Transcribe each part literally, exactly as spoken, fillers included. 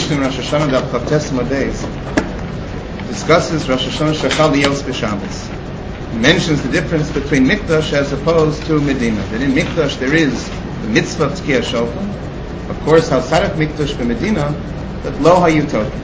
Mishnah in Rosh Hashanah Daf Chavtes Modeis discusses Rosh Hashanah Shechal Yos B'Shabbos. It mentions the difference between Mikdash as opposed to Medina. That in Mikdash there is the mitzvah of Tkiyah Shofar. Of course, outside of Mikdash B'Medina, that Lo HaYutokim.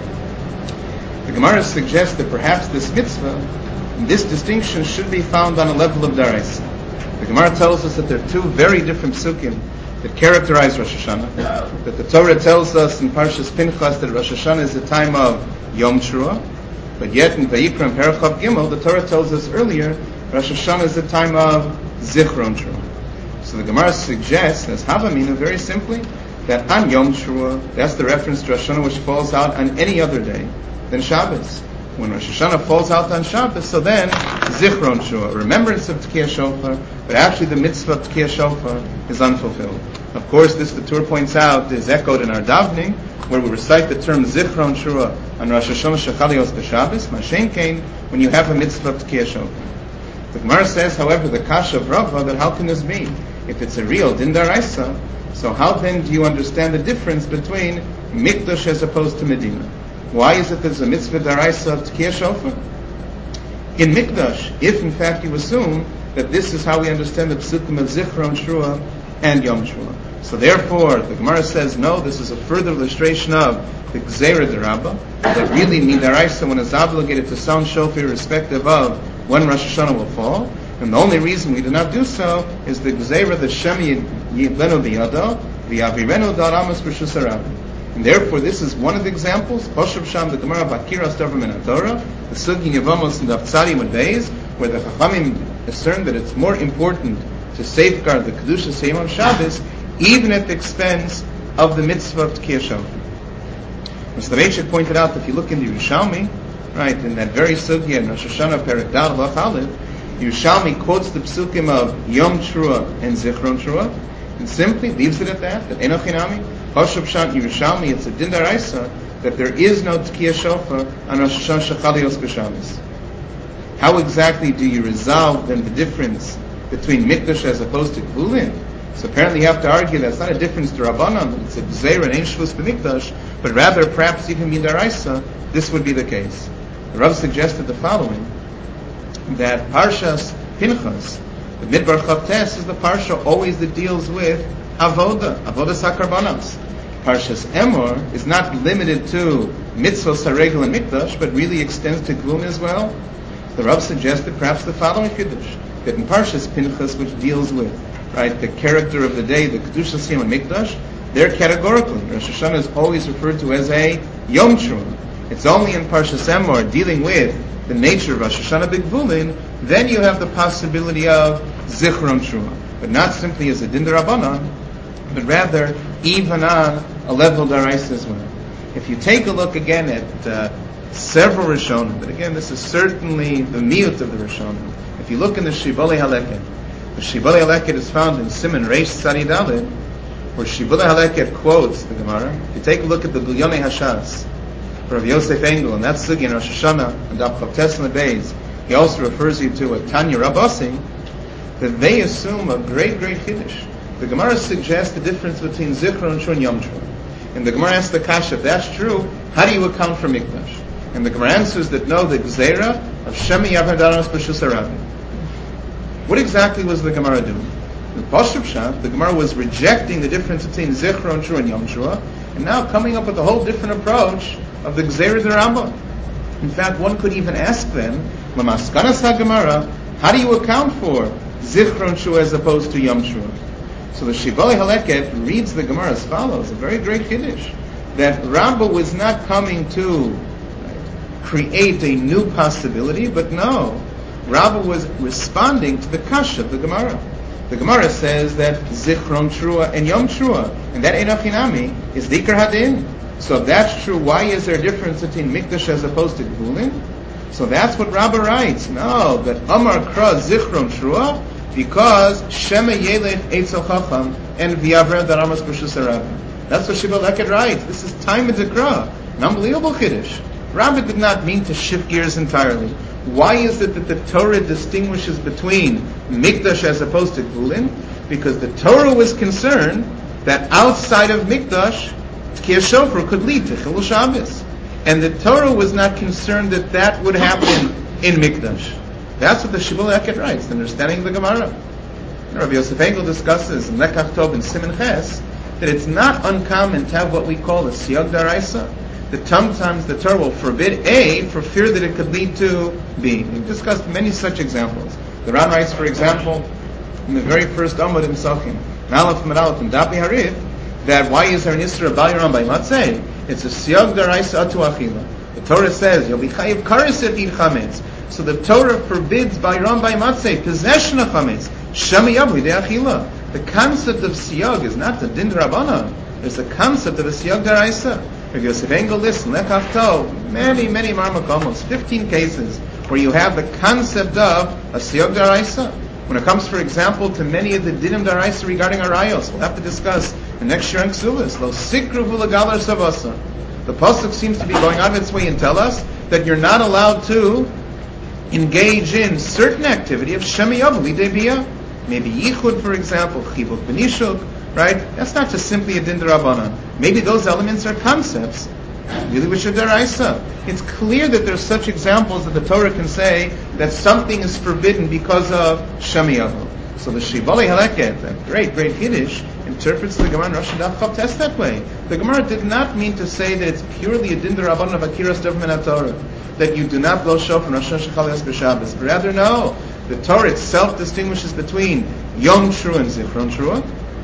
The Gemara suggests that perhaps this mitzvah, this distinction should be found on a level of Daraisa. The Gemara tells us that there are two very different psukim that characterize Rosh Hashanah. That the Torah tells us in Parshas Pinchas that Rosh Hashanah is a time of Yom Teruah, but yet in Vayikra and Parachav Gimel, the Torah tells us earlier Rosh Hashanah is a time of Zichron Teruah. So the Gemara suggests, as Havamina, very simply, that on Yom Teruah, that's the reference to Rosh Hashanah which falls out on any other day than Shabbos. When Rosh Hashanah falls out on Shabbos, so then Zichron Teruah, remembrance of Tkiyah Shofar, but actually the mitzvah of Tkiyah Shofar is unfulfilled. Of course, this, the Torah points out, is echoed in our davening, where we recite the term Zichron Teruah on Rosh Hashanah Shechal Yos B'Shabbos, Mashen Kain, when you have a mitzvah of Tkiyah Shofar. The Gemara says, however, the Kasha of Rava, that how can this be? If it's a real Din Daraisa, so how then do you understand the difference between Mikdash as opposed to Medina? Why is it there's a mitzvah daraisa of Tkiyah Shofar? In Mikdash, if in fact you assume that this is how we understand the psukim of Zichron Teruah and Yom Teruah. So therefore, the Gemara says, no, this is a further illustration of the Gzeira D'Rabba, that really midaraisa when is obligated to sound shofar irrespective of when Rosh Hashanah will fall. And the only reason we do not do so is the Gzeira the Shem Yidlenu B'Yado, V'Yavirenu Da'aramas B'Shus HaRabbi. And therefore, this is one of the examples. Poshuv Sham, the Gemara Bakiras Dover Min HaTorah, the Sugi Yevamos and Daftzadi Modeis, where the Chachamim discern that it's more important to safeguard the Kedusha Seimam Shabbos, even at the expense of the mitzvah of Tkiyah Shofar. Mister Reichik pointed out that if you look in the Yerushalmi, right, in that very Sugi in Rosh Hashanah Perek Dal Vach Aleph, Yerushalmi quotes the psukim of Yom Teruah and Zichron Teruah, and simply leaves it at that, that Enoch Inami, Pashup Shan Yerushalmi, it's a Din Daraisa that there is no Tkiyah Shofar on Rosh Hashanah Shechal Yos B'Shabbos. How exactly do you resolve then the difference between Mikdash as opposed to Gvulin? So apparently you have to argue that's not a difference to Rabbanan, it's a Gzeira and Ein Shvus B'Mikdash, but rather perhaps even Min Daraisa, this would be the case. The Rav suggested the following, that Parshas Pinchas, the Midbar Chavtes, is the Parsha always that deals with Avoda, Avoda Sakarbanas. Parshas Emor is not limited to Mitzvos HaRegel and Mikdash, but really extends to Glun as well. The Rav suggested perhaps the following Kiddush, that in Parshas Pinchas, which deals with, right, the character of the day, the Kedusha Siyam and Mikdash, there categorically, Rosh Hashanah is always referred to as a Yom Teruah. It's only in Parshas Emor, dealing with the nature of Rosh Hashanah B'Gvulin, then you have the possibility of Zichron Teruah, but not simply as a Din D'Rabbanan, but rather even on a level Daraisa as well. If you take a look again at uh, several Rishonim, but again this is certainly the miut of the Rishonim. If you look in the Shibbolei Haleket, the Shibbolei Haleket is found in Siman Reish Tzadi Daled, where Shibbolei Haleket quotes the Gemara. If you take a look at the Gilyonei Hashas, for Rav Yosef Engel, and that's Sugi in Rosh Hashanah, and Daf Chavtes Modeis, he also refers you to a Tanya Rabasi, that they assume a great, great Kiddush. The Gemara suggests the difference between Zichron Teruah and Yom Teruah. And the Gemara asks the Kasha, if that's true, how do you account for Mikdash? And the Gemara answers that no, the Gzeira of Shemi Yavar Daramas B'Shus HaRabbi. What exactly was the Gemara doing? The Pashup Shat, the Gemara was rejecting the difference between Zichron Teruah and Yom Teruah, and now coming up with a whole different approach of the Gzeira D'Rabba. In fact, one could even ask them, Lamaskanas HaGemara, how do you account for Zichron Teruah as opposed to Yom Teruah? So the Shibbolei Haleket reads the Gemara as follows, a very great Kiddush, that Rabbah was not coming to right, create a new possibility, but no, Rabbah was responding to the Kasha of the Gemara. The Gemara says that Zichron Teruah and Yom Teruah, and that Enoch Inami is Dikar Hadin. So if that's true, why is there a difference between Mikdash as opposed to Gvulin? So that's what Rabbah writes. No, that Amar Kra Zichron Teruah, because Shema Yelech Eitzel Chacham and V'Yaver Daramas B'Shus HaRabbi. That's what Shibbolei Haleket writes. This is time in Zekra, an unbelievable Kiddush. Rabbah did not mean to shift gears entirely. Why is it that the Torah distinguishes between Mikdash as opposed to Gvulin? Because the Torah was concerned that outside of Mikdash, Tkiyah Shofar could lead to Chilul Shabbos. And the Torah was not concerned that that would happen in Mikdash. That's what the Shibboleth Eket writes, the understanding of the Gemara. Rabbi Yosef Engel discusses in Lekach Tov and Siman Ches that it's not uncommon to have what we call a Siyag Daraisa, that sometimes the Torah will forbid A for fear that it could lead to B. We've discussed many such examples. The Ran writes, for example, in the very first Amud in Sachim, Nalef Medalef and Dapi Harif, that why is there an Isra of Baliram by Matzeh? It's a Siyag Daraisa Atu Achila. The Torah says, you'll be Chayiv Karis if you eat Chametz. So the Torah forbids Baliram by Matzeh, possession of Chametz. Shami Yabu de Achila. The concept of Siyag is not the Din Rabbanan. There's the concept of a Siyag Daraisa. Rabbi Yosef Engel lists in Lekach Tov, many, many Marmakomos, fifteen cases, where you have the concept of a Siyag Daraisa. When it comes, for example, to many of the Dinim Daraisa regarding Arayos, we'll have to discuss the next year in Ksubas, Lo Sikru V'Lagalar Savasa. The Pasuk seems to be going out of its way and tell us that you're not allowed to engage in certain activity of Shemi Yavu Lidei maybe Yichud, for example, Chivuk Benishuk, right? That's not just simply a Din D'Rabbanan. Maybe those elements are concepts, really, which are Daraisa. It's clear that there's such examples that the Torah can say that something is forbidden because of Shemi Yavu. So the Shibboleth Haleket, that great, great Kiddush, interprets the Gemara in Rosh Hashanah Daf Test that way. The Gemara did not mean to say that it's purely a Din D'Rabbanan of Akiras Dov Min HaTorah, that you do not blow shofar on Rosh Hashanah Chal B'Shabbos. Rather, no. The Torah itself distinguishes between Yom Teruah and Zichron Teruah.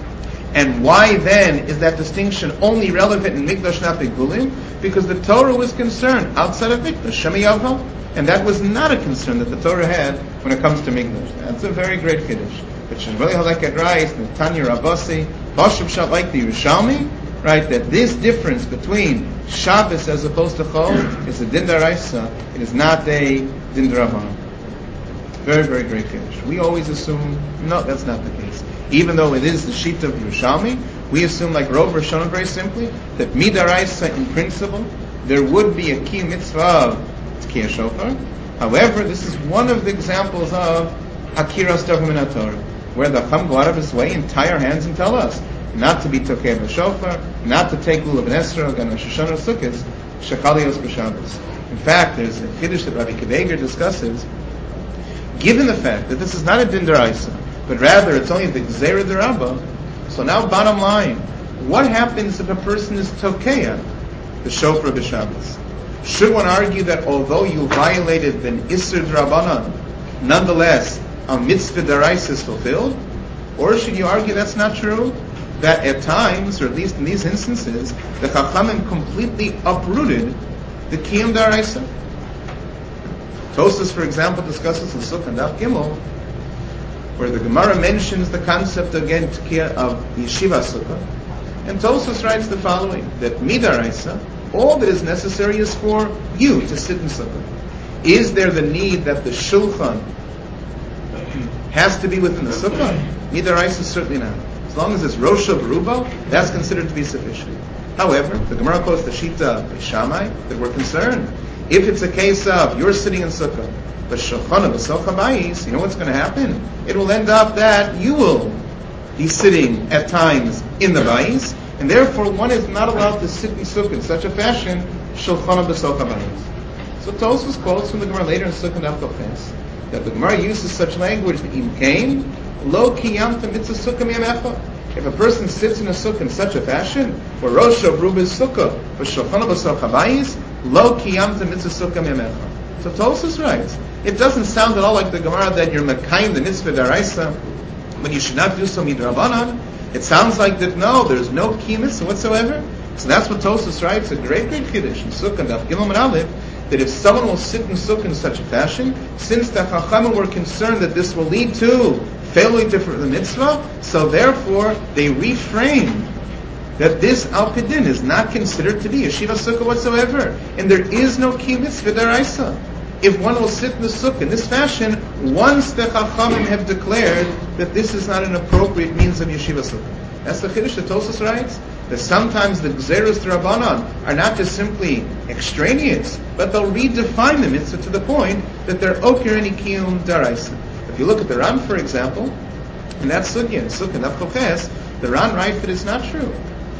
And why then is that distinction only relevant in Mikdash, not Begulim? Because the Torah was concerned outside of Mikdash, Shemi Yavu, and that was not a concern that the Torah had when it comes to Mikdash. That's a very great Kiddush. But Shemrei Haleket writes, Tanya Rabasi, Pashub Shat, like the Yerushalmi, right, that this difference between Shabbos as opposed to Chol is a Din D'Araisa. It is not a Din D'Rabbanan. Very, very great Kiddush. We always assume, no, that's not the case. Even though it is the sheet of Yerushalmi, we assume, like Rov Rishonim, very simply, that Midaraisa, in principle, there would be a key mitzvah of Tkiyah Shofar. However, this is one of the examples of Akiras Dov Min HaTorah, where the Chacham go out of his way and tie our hands and tell us not to be Tokeh B'Shofar, not to take Lulav and Esrog and Rosh Hashanah Sukkos, Shechalios B'Shabbos. In fact, there's a Kiddush that Rabbi Keveger discusses. Given the fact that this is not a Din D'Araisa, but rather it's only the Gzeira D'Rabba, so now bottom line, what happens if a person is Tokeya, the Shofar B'Shabbos? Should one argue that although you violated the Isser D'Rabbanan, nonetheless a Mitzvah D'Araisa is fulfilled? Or should you argue that's not true? That at times, or at least in these instances, the Chachamim completely uprooted the Kiyum D'Araisa. Tosfos, for example, discusses in Sukkah Daf Gimel, where the Gemara mentions the concept again of Yeshiva Sukkah, and Tosfos writes the following: that Midaraisa, all that is necessary is for you to sit in Sukkah. Is there the need that the Shulchan has to be within the Sukkah? Midaraisa, certainly not. As long as it's Rosh of Rubo, that's considered to be sufficient. However, the Gemara quotes the Shita of Shammai that we're concerned. If it's a case of you're sitting in Sukkah, but Shulchan B'Soch HaBayis, you know what's going to happen? It will end up that you will be sitting at times in the Bayis, and therefore one is not allowed to sit in Sukkah in such a fashion, Shulchan B'Soch HaBayis. So Tosfos quotes from the Gemara later in Sukkah Daf Ches that the Gemara uses such language that Im Kain Lo Kiyamta Mitzvah Sukkah Mi'amecha. If a person sits in a sukkah in such a fashion, where Rosh of Ruba is sukkah, but Shulchan B'Soch HaBayis, Lo Kiyamta Mitzvah Sukkah Mi'amecha. So Tosfos writes, it doesn't sound at all like the Gemara that you're Mekayim the Mitzvah D'Araisa, but you should not do so Midrabanan. It sounds like that no, there's no Ki Mitzvah whatsoever. So that's what Tosfos writes, a great, great Kiddush in Sukkah Daf Gimel and Aleph, that if someone will sit in Sukkah in such a fashion, since the Chachamim were concerned that this will lead to failing to the mitzvah, so therefore they reframed that this Al Pidin is not considered to be Yeshiva Sukkah whatsoever, and there is no Ki Mitzvah D'Araisa. If one will sit in the Sukkah in this fashion, once the Chachamim have declared that this is not an appropriate means of Yeshiva Sukkah. That's the Chiddush that Tosfos writes, that sometimes the Gzeros D'Rabbanan are not just simply extraneous, but they'll redefine the mitzvah to the point that they're Oker and Kiyum D'Araisa. If you look at the Ran, for example, in that Sugya, in Sukkah Daf Ches, the Ran writes that it's not true.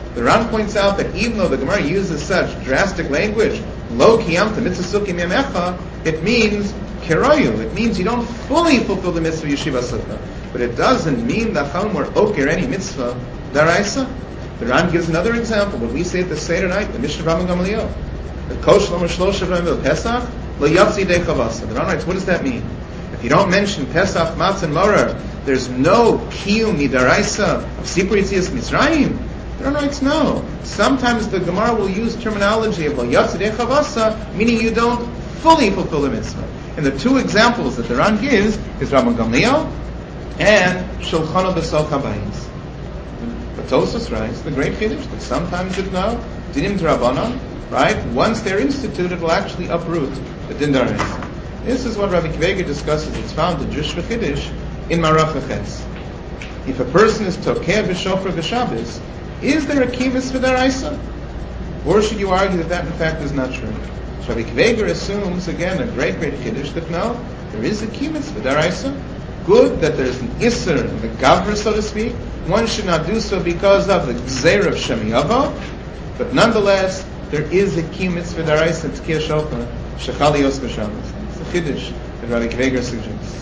The Ran points out that even though the Gemara uses such drastic language, lo kiyamta mitzvah sukkah yamecha, it means kirayu. It means you don't fully fulfill the mitzvah yeshiva sukkah. But it doesn't mean that Chachamim were oker any mitzvah daraisa. The Ran gives another example. When we say at the Seder night, the Mishnah Rabban Gamliel, the kosh lomer shlosha v'emil pesach lo yatsi de chavasa. The Ran writes, what does that mean? If you don't mention Pesach, Matzah, and Morer, there's no kiyum midaraisa of Sipur Yetzias Mitzrayim. The Ran writes, no. Sometimes the Gemara will use terminology of lo yatsi de chavasa, meaning you don't fully fulfill the mitzvah. And the two examples that the Ran gives is Rabban Gamliel and Shulchan B'Sol Habayis. But Tosfos writes the great chiddush that sometimes it no dinim d'Rabbanan, right? Once they're instituted, it will actually uproot the din d'Oraisa. This is what Rabbi Kvega discusses. It's found in Drush V'Chiddush in Marach V'Ches. If a person is tokeh b'shofar b'Shabbos, is there a kibbutz v'daraisa? Or should you argue that that in fact is not true? So Rabbi Kvega assumes again a great, great chiddush that no, there is a kibbutz v'daraisa. Good that there's an isser in the gavra, so to speak. One should not do so because of the gzeir of Shemiyava, but nonetheless there is a kibbutz v'daraisa tkiyah shofar shechalios b'Shabbos. Chiddush that Rabbi Kvega suggests.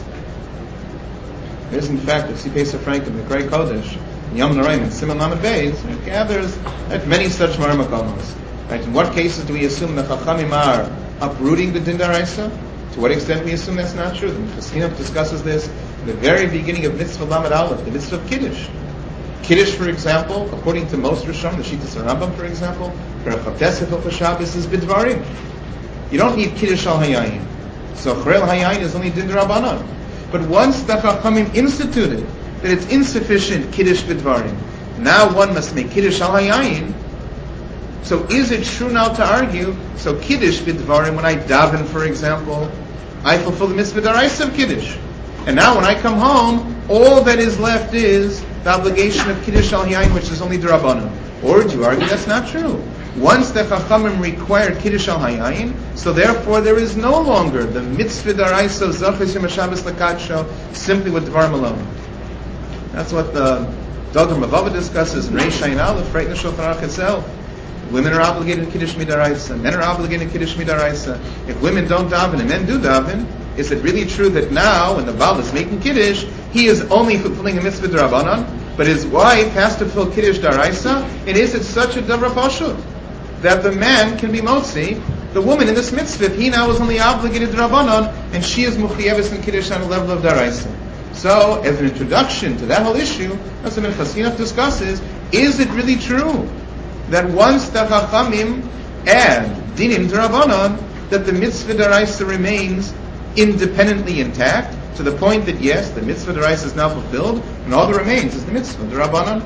There's in fact, if you see Pesach Franklin, the great Kodesh, in Yom Noraim, and Simon Lamed Beis, it gathers at many such marmakomos. Right? In what cases do we assume the Chachamim are uprooting the Din D'Oraisa? To what extent we assume that's not true? The Chassidim discusses this in the very beginning of Mitzvah Lamed Aleph, the Mitzvah of Kiddush. Kiddush, for example, according to most Rishon, the Shittas Rambam, for example, Berachot Hilchos Shabbos is Bidvarim. You don't need Kiddush al Hayayin. So Chrel Hayayin is only Din Rabbanan. But once the Chachamim instituted that it's insufficient Kiddush B'Dvarim, now one must make Kiddush Al Hayayin. So is it true now to argue, so Kiddush B'Dvarim, when I daven, for example, I fulfill the mitzvah d'Oraisa of Kiddush. And now when I come home, all that is left is the obligation of Kiddush Al Hayayin, which is only D'Rabbanan. Or do you argue that's not true? Once the Chachamim required Kiddush Al Hayayin, so therefore there is no longer the mitzvah d'Oraisa of Zachos Yom HaShabbos L'Kadsho simply with Dvarim alone. That's what the Dodom Mavava discusses in Reish Ayin Aleph, right in the Shulchan Aruch itself. Women are obligated to Kiddush Midaraisa. Men are obligated to Kiddush Midaraisa. If women don't daven and men do daven, is it really true that now, when the Baal is making Kiddush, he is only fulfilling a mitzvah d'Rabbanan, but his wife has to fulfill Kiddush d'Oraisa? And is it such a davar pashut that the man can be motzi the woman in this mitzvah if he now is only obligated d'Rabbanan and she is muchiyevus in Kiddush on the level of d'Oraisa? So, as an introduction to that whole issue, as the Chassidim discusses, is it really true that once the Chachamim add dinim d'Rabbanan, that the mitzvah d'Oraisa remains independently intact, to the point that yes, the mitzvah d'Oraisa is now fulfilled, and all that remains is the mitzvah d'Rabbanan?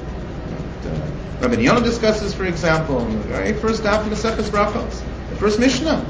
Rabbi Yonah discusses, for example, in the very first daf of Maseches Brachos, the first Mishnah,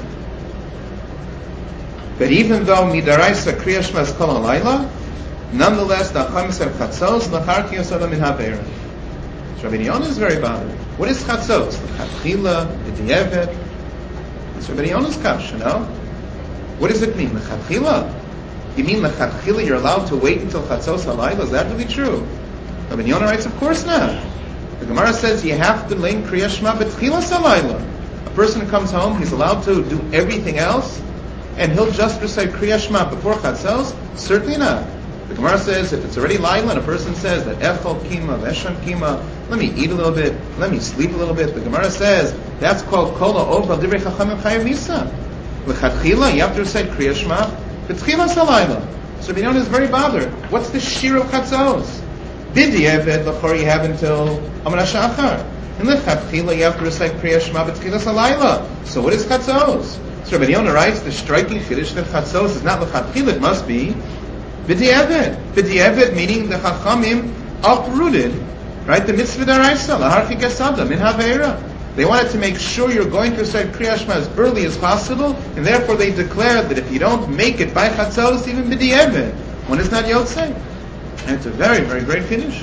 that even though midaraisa Kriya Shema is kol halayla, nonetheless the Chachamim said chatzos lachar ki yosada min habeira. So Rabbi Yonah is very bothered. What is chatzos? L'chatchila, b'di'evet. It's Rabbi Yonah's kash, you know? What does it mean? L'chatchila? You mean l'chatchila you're allowed to wait until chatzos halayla? Is that really true? Rabbi Yonah writes, of course not. The Gemara says you have to learn Kriya Shema b'tchilas halayla. A person comes home, he's allowed to do everything else, and he'll just recite Kriya Shema before chatzos? Certainly not. The Gemara says if it's already Laila and a person says that Echol Kima, Vesham Kima, let me eat a little bit, let me sleep a little bit, the Gemara says that's called Kol Ha'ov Al Divrei Chachamim Chayav Misa. L'chatchila, you have to recite Kriya Shema b'tchilas halayla. So Rabbi Yonah is very bothered. What's the shir of chatzos? B'di'evet l'chor you have until Amar HaShachar. In l'chatchila you have to recite Kriya Shema b'tchilas halayla. So what is chatzos? So Rabbi Yonah writes the striking chiddush that chatzos is not l'chatchila, it must be B'di'evet. B'di'evet meaning the Chachamim uprooted, right, the mitzvah d'Oraisa, lahar ki gesada, min haveira. They wanted to make sure you're going to recite Kriya Shema as early as possible, and therefore they declared that if you don't make it by chatzos, even b'di'evet, one is not yotzei. And it's a very, very great finish.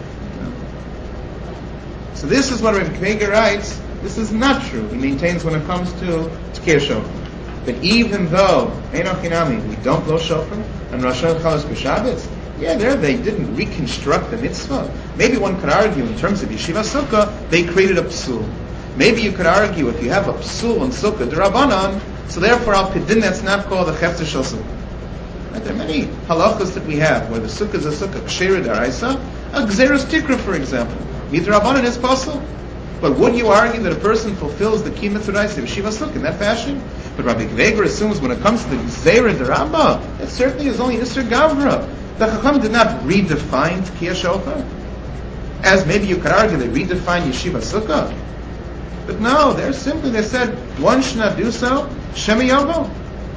So this is what Rabbi Kvega writes. This is not true. He maintains when it comes to Tkir Shofar, that even though Einach Inami, we don't blow shofar, and Rosh Hashanah Chalas B'Shabbos, Yeah, there they didn't reconstruct the mitzvah. Maybe one could argue in terms of Yeshiva Sukkah, they created a psul. Maybe you could argue if you have a psul and Sukkah d'Rabbanan, so therefore al pidin that's not called a chefzer shel Sukkah. Right? There are many halachas that we have where the Sukkah is a Sukkah k'sheira d'araisa, a gzeros tikra, for example. Midrabanan is possible. But would you argue that a person fulfills the key mitzvah of Yeshiva Sukkah in that fashion? But Rabbi Gveger assumes when it comes to the gzeira d'Rabba, it certainly is only Isser Gavra. The Chacham did not redefine Tkiyah Shofar, as maybe you could argue they redefined Yeshiva Sukkah. But no, they're simply, they said, one should not do so, Shemi Yovo.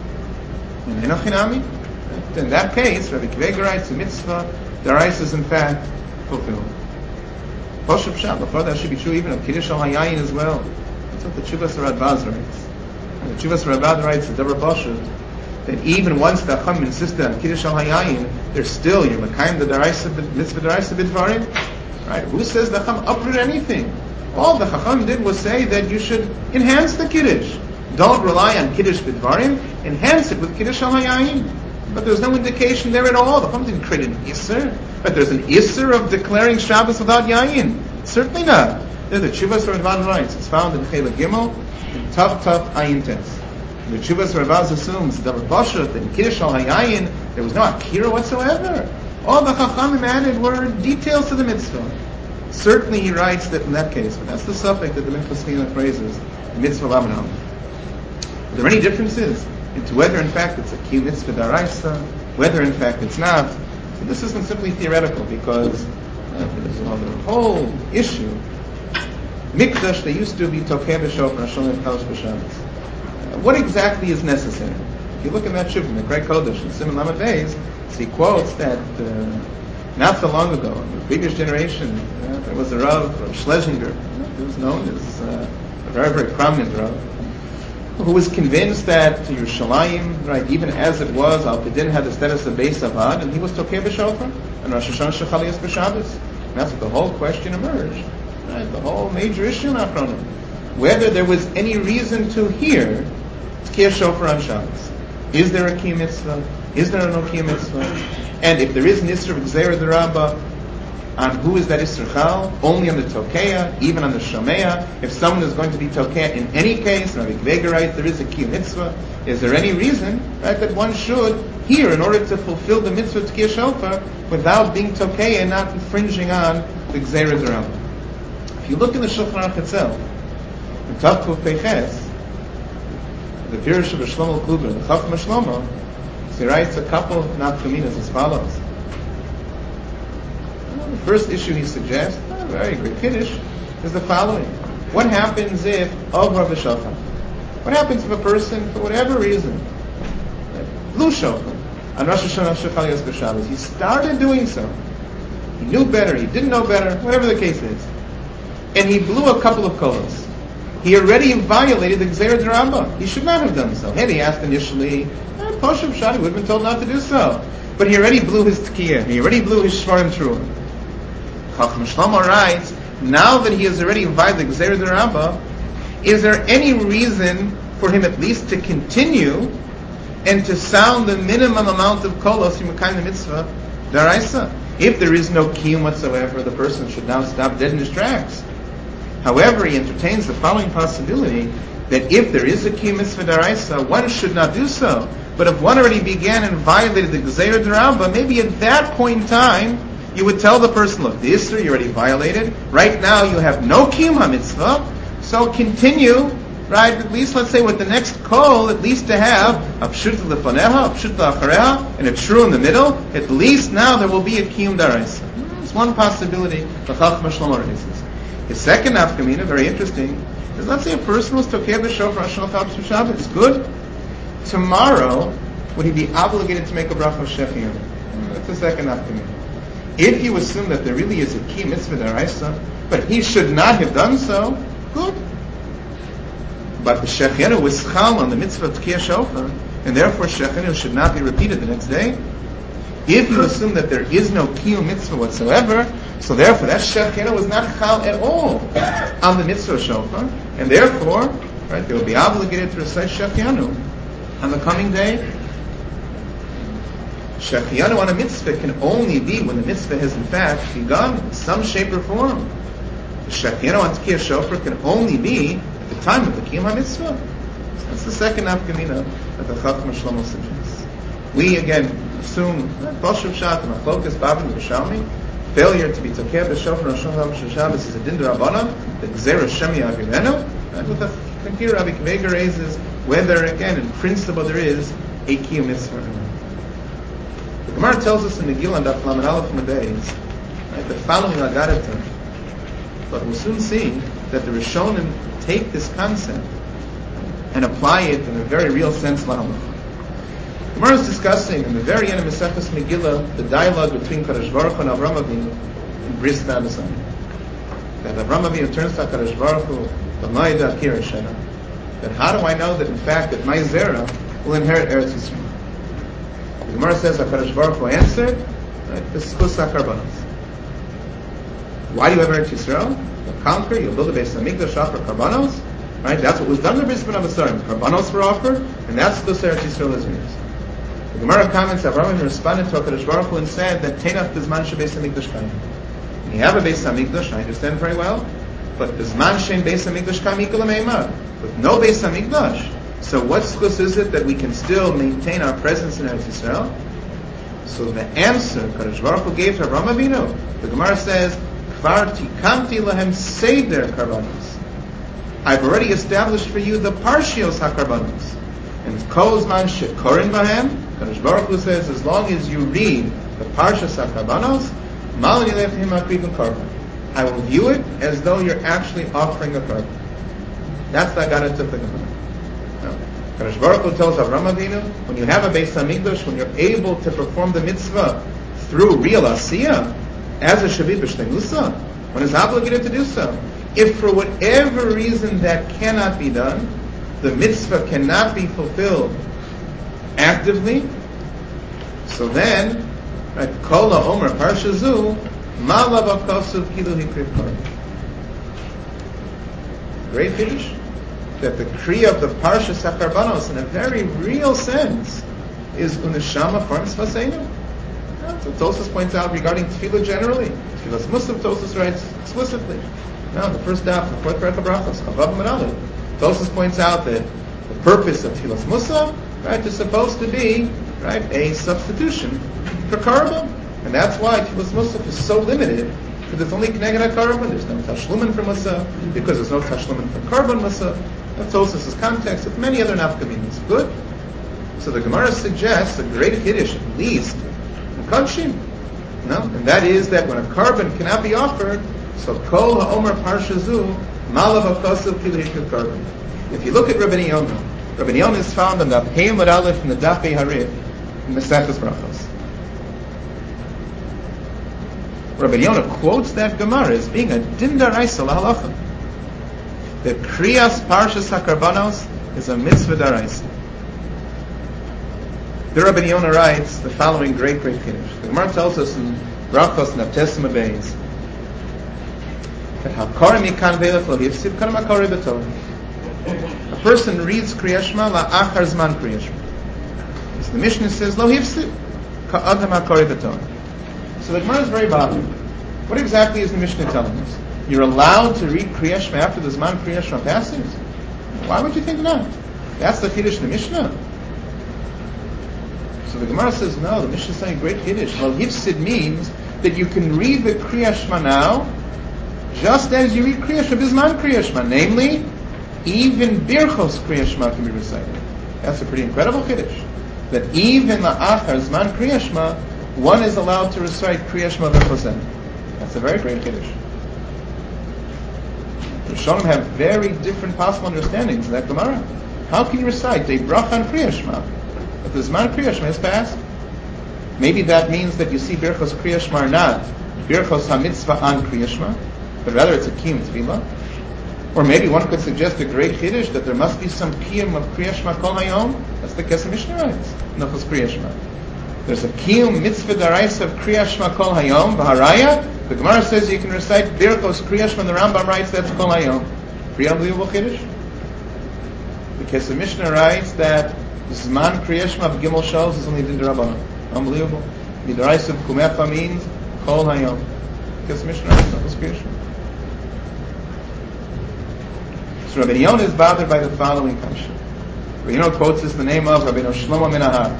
In that case, Rabbi Gveger writes, the mitzvah, the rice is in fact fulfilled. Poshup Shabbat, for that should be true even of Kiddush al Hayayin as well. That's what the Chuvas Radbaz writes. And the Chuvas Radbaz writes, the Deborah Poshup, that even once the Chacham insisted on Kiddush al Hayayin, they're still, you're Mekayim the Daraisa, Mitzvah Daraisa Bidvarim. Right? Who says the Chacham uprooted anything? All the Chacham did was say that you should enhance the Kiddush. Don't rely on Kiddush Bidvarim, enhance it with Kiddush al Hayayin. But there's no indication there at all. The Chacham didn't create an Isser. But there's an Isser of declaring Shabbos without Yayin. Certainly not. There the Chuvas Radbaz writes, it's found in Chela Gimel, in Tav Tav Ayin Tes. The Chuvas Radbaz assumes that in Kiddush al Hayayin there was no Akira whatsoever. All the Chachamim added were details to the mitzvah. Certainly he writes that in that case, but that's the suffix that the Minchas phrases, mitzvah lamanam. Are there any differences into whether in fact it's a kiyum mitzvah daraisa, whether in fact it's not? So this isn't simply theoretical because uh, there's another whole issue. Mikdash, they used to be tokeh b'shofar, Hashem Chalash b'Shabbos. What exactly is necessary? If you look in that shuvah, in the Greg Kodesh, in Simon Lamed Beis, he quotes that uh, not so long ago, in the previous generation, uh, there was a Rav, Rav Schlesinger, who was known as uh, a very, very prominent Rav, who was convinced that Yerushalayim, right, even as it was, Al Pidin had the status of Beis Avad, and he was Tokeh b'Shofar, and Rosh Hashanah Shechaliyas b'Shabbos. And that's what the whole question emerged. Right, the whole major issue in Achronim. Whether there was any reason to hear Tkiyah Shofar on Shabbos. Is there a Kiyum Mitzvah? Is there no Kiyum Mitzvah? And if there is an Isser of Gzeira D'Rabba, on who is that Isser Chal? Only on the Tokeya, even on the Shomeya. If someone is going to be Tokeya in any case, Rabbi Gveger writes, there is a Kiyum Mitzvah. Is there any reason, right, that one should hear in order to fulfill the Mitzvah of Tkiyah Shofar without being Tokeya and not infringing on the Gzeira D'Rabba? If you look in the Shulchan Aruch itself, in Tav Kuf Peiches, the Pirush of Shlomo Kluber, the Chacham Shlomo, he writes a couple of nafkaminas as follows. The first issue he suggests, a very great Kiddush, is the following. What happens if, of Rav Shachar, what happens if a person, for whatever reason, blew shofar on Rosh Hashanah Shechaliyas b'Shabbos? He started doing so. He knew better, he didn't know better, whatever the case is. And he blew a couple of kolos. He already violated the Gzeira D'Rabba. He should not have done so. Had he asked initially, eh, Poshup Shad, he would have been told not to do so. But he already blew his Tkiyah. He already blew his Shvarim Truah. Chacham Shlomo writes, now that he has already violated the Gzeira D'Rabba, is there any reason for him at least to continue and to sound the minimum amount of kolos from Mekayim the Mitzvah D'Araisa? If there is no kiyum whatsoever, the person should now stop dead in his tracks. However, he entertains the following possibility, that if there is a kiyum mitzvah d'araisa, one should not do so. But if one already began and violated the Gzeira D'Rabba, maybe at that point in time, you would tell the person, look, the Isser you already violated, right now you have no kiyum ha-mitzvah, so continue, right, at least let's say with the next call, at least to have a pshut lefaneha, a pshut la'achareha, and a shru in the middle, at least now there will be a kiyum d'araisa. It's one possibility the Chacham Shlomo raises. His second nafkamina, very interesting, is let's say a person was tokeh b'shofar Hashanah Chalash Shabbos. It's good. Tomorrow, would he be obligated to make a bracha shechiyah? That's the second nafkamina. If you assume that there really is a key mitzvah d'araisa, but he should not have done so, good. But the shechiyah was chal on the mitzvah of tkiyah shofar, and therefore shechiyah should not be repeated the next day. If you assume that there is no kiyum mitzvah whatsoever, so therefore that shechina was not chal at all on the mitzvah shofar, and therefore, right, they will be obligated to recite shechinu on the coming day. Shechiyanu on a mitzvah can only be when the mitzvah has in fact begun in some shape or form. The Shechiyanu on Tkiyah Shofar can only be at the time of the Kiyum HaMitzvah. That's the second nafkamina that the Chacham Shlomo suggests. We again assume Boshev Shat and Machlokas Babin B'Shalmi, failure to be Tokeh B'Shofar on Shofar Shabbos is a din d'Rabbanan, the Gzera Shemi Avirenu, and with the Fakir Rabbi Kvega raises whether again in principle there is a Kiyum Mitzvah or not. The Gemara tells us in Megillah and Daf Lamed Aleph Mebeis, right, the following Agarata, but we'll soon see that the Rishonim take this concept and apply it in a very real sense. Lahalach. The Gemara is discussing in the very end of Maseches Megillah the dialogue between Kadosh Baruch Hu and Avram Avinu in Bris Milah. That Avram Avinu turns to Kadosh Baruch Hu, B'mayda Akira Shena. That how do I know that in fact that my Zera will inherit Eretz Yisrael? The Gemara says HaKadosh Baruch Hu answered, right, the Schus HaKarbanos. Why do you have Eretz Yisrael? You'll conquer, you'll build a Beis HaMikdash, offer Karbanos. Right? That's what was done in the Bris Milah B'Sarim. Karbanos were offered, and that's Schus Eretz Yisrael is yours. The Gemara comments that Avraham responded to HaKadosh Baruch Hu and said that Tenach Bizman She Beis HaMikdash Kaim. You have a Beis HaMikdash, I understand very well, but Bizman Shein Beis HaMikdash Kaim Ikul Meimah. With no Beis HaMikdash, so what schus is it that we can still maintain our presence in Eretz Yisrael? So the answer Kadosh Baruch Hu gave to Avraham Avinu, the Gemara says, Kvar tikamti lahem seder karbanos. I've already established for you the parshios hakarbanos. And kol zman shekorin bahem, Kadosh Baruch Hu says, as long as you read the parshas hakarbanos, mal nilefhim akriv karban. I will view it as though you're actually offering a karban. That's the Agarata of the Gemara. Kadosh Baruch Hu tells Avraham Avinu, when you have a Beis HaMikdash, when you're able to perform the mitzvah through real asiyah, as a Shavit B'Shteinusa, one is obligated to do so. If for whatever reason that cannot be done, the mitzvah cannot be fulfilled actively, so then, right, Kol HaOmer Parsha Zu, Ma Lav HaKosuv Kilu Hikriv Karban. Great Kiddush. That the Kriya of the Parshas HaKarbanos, in a very real sense, is Uneshama Farms Vaseinu. That's what Tosfos points out regarding Tefillah generally. Tefillah's Musaf, Tosfos writes explicitly. Now, the first daf, the fourth Perek HaBrachos, Chavav Menali. Tosfos points out that the purpose of Tefillah's Musaf, right, is supposed to be, right, a substitution for Karban. And that's why Tefillah's Musaf is so limited, because it's only Kneged HaKarban. There's no Tashlumin for Musaf, because there's no Tashlumin for Karban Musaf. That's Tosfos' context with many other nafkaminas. Good. So the Gemara suggests a great Kiddush, at least, in Kodshim. No? And that is that when a carbon cannot be offered, so Kol HaOmer Parsha Zu, Malav HaKosuv Kilu Karban. If you look at Rabbi Yonah, Rabbi Yonah is found on the Pei Amud Aleph in the Daf Bei Harif, in Maseches Brachos. Rabbi Yonah quotes that Gemara as being a din d'oraisa l'halacha. The Kriyas Parshas HaKarbanos is a mitzvah d'oraisa. The Rabbi Yonah writes the following great, great Kiddush. The Gemara tells us in Brachos Naftes Mebeis that Hakar Mikan Ve'elech Lo Hifsid Kana Makari B'Torah. A person reads Kriyas Shema la'achar zman Kriyas Shema. So the Mishnah says Lo Hifsid Ka'adam Makari B'Torah. So the Gemara is very bothered. What exactly is the Mishnah telling us? You're allowed to read Kriyas Shema after the Zman Kriyas Shema passes? Why would you think not? That's the Kiddush in the Mishnah. So the Gemara says, no, the Mishnah is saying great Kiddush. Well, Hifsid means that you can read the Kriyas Shema now, just as you read Kriyas Shema, Bizman Kriyas Shema. Namely, even Birchos Kriyas Shema can be recited. That's a pretty incredible Kiddush. That even La'achar Zman Kriyas Shema, one is allowed to recite Kriyas Shema V'chosen. That's a very great Kiddush. The Rishonim have very different possible understandings of that Gemara. How can you recite a bracha on Kriyas Shema if the Zman Kriyas Shema is passed? Maybe that means that you see Birchos Kriyas Shema not Birchos HaMitzvah on Kriyas Shema, but rather it's a Kiyum Tefillah. Or maybe one could suggest a great Kiddush that there must be some Kiyum of Kriyas Shema Kol Hayom. That's the Kesef Mishnah writes. Nechos Kriyas Shema. There's a Kiyum Mitzvah D'Oraisa of Kriyas Shema Kol Hayom. B'Haraya, the Gemara says you can recite Birchos Kriyas Shema, and the Rambam writes that's Kol Hayom. Pretty unbelievable Kiddush. The Kesef Mishnah writes that Zman Kriyas Shema of Gimel Shols is only Din D'Rabbanan. Unbelievable. Midaraisa Kumecha means Kol Hayom. Because Mishnah is Kriya Shema. So Rabbi Yonah is bothered by the following kasha. Rabbi Yonah quotes this in the name of Rabbi Shlomo Menahar.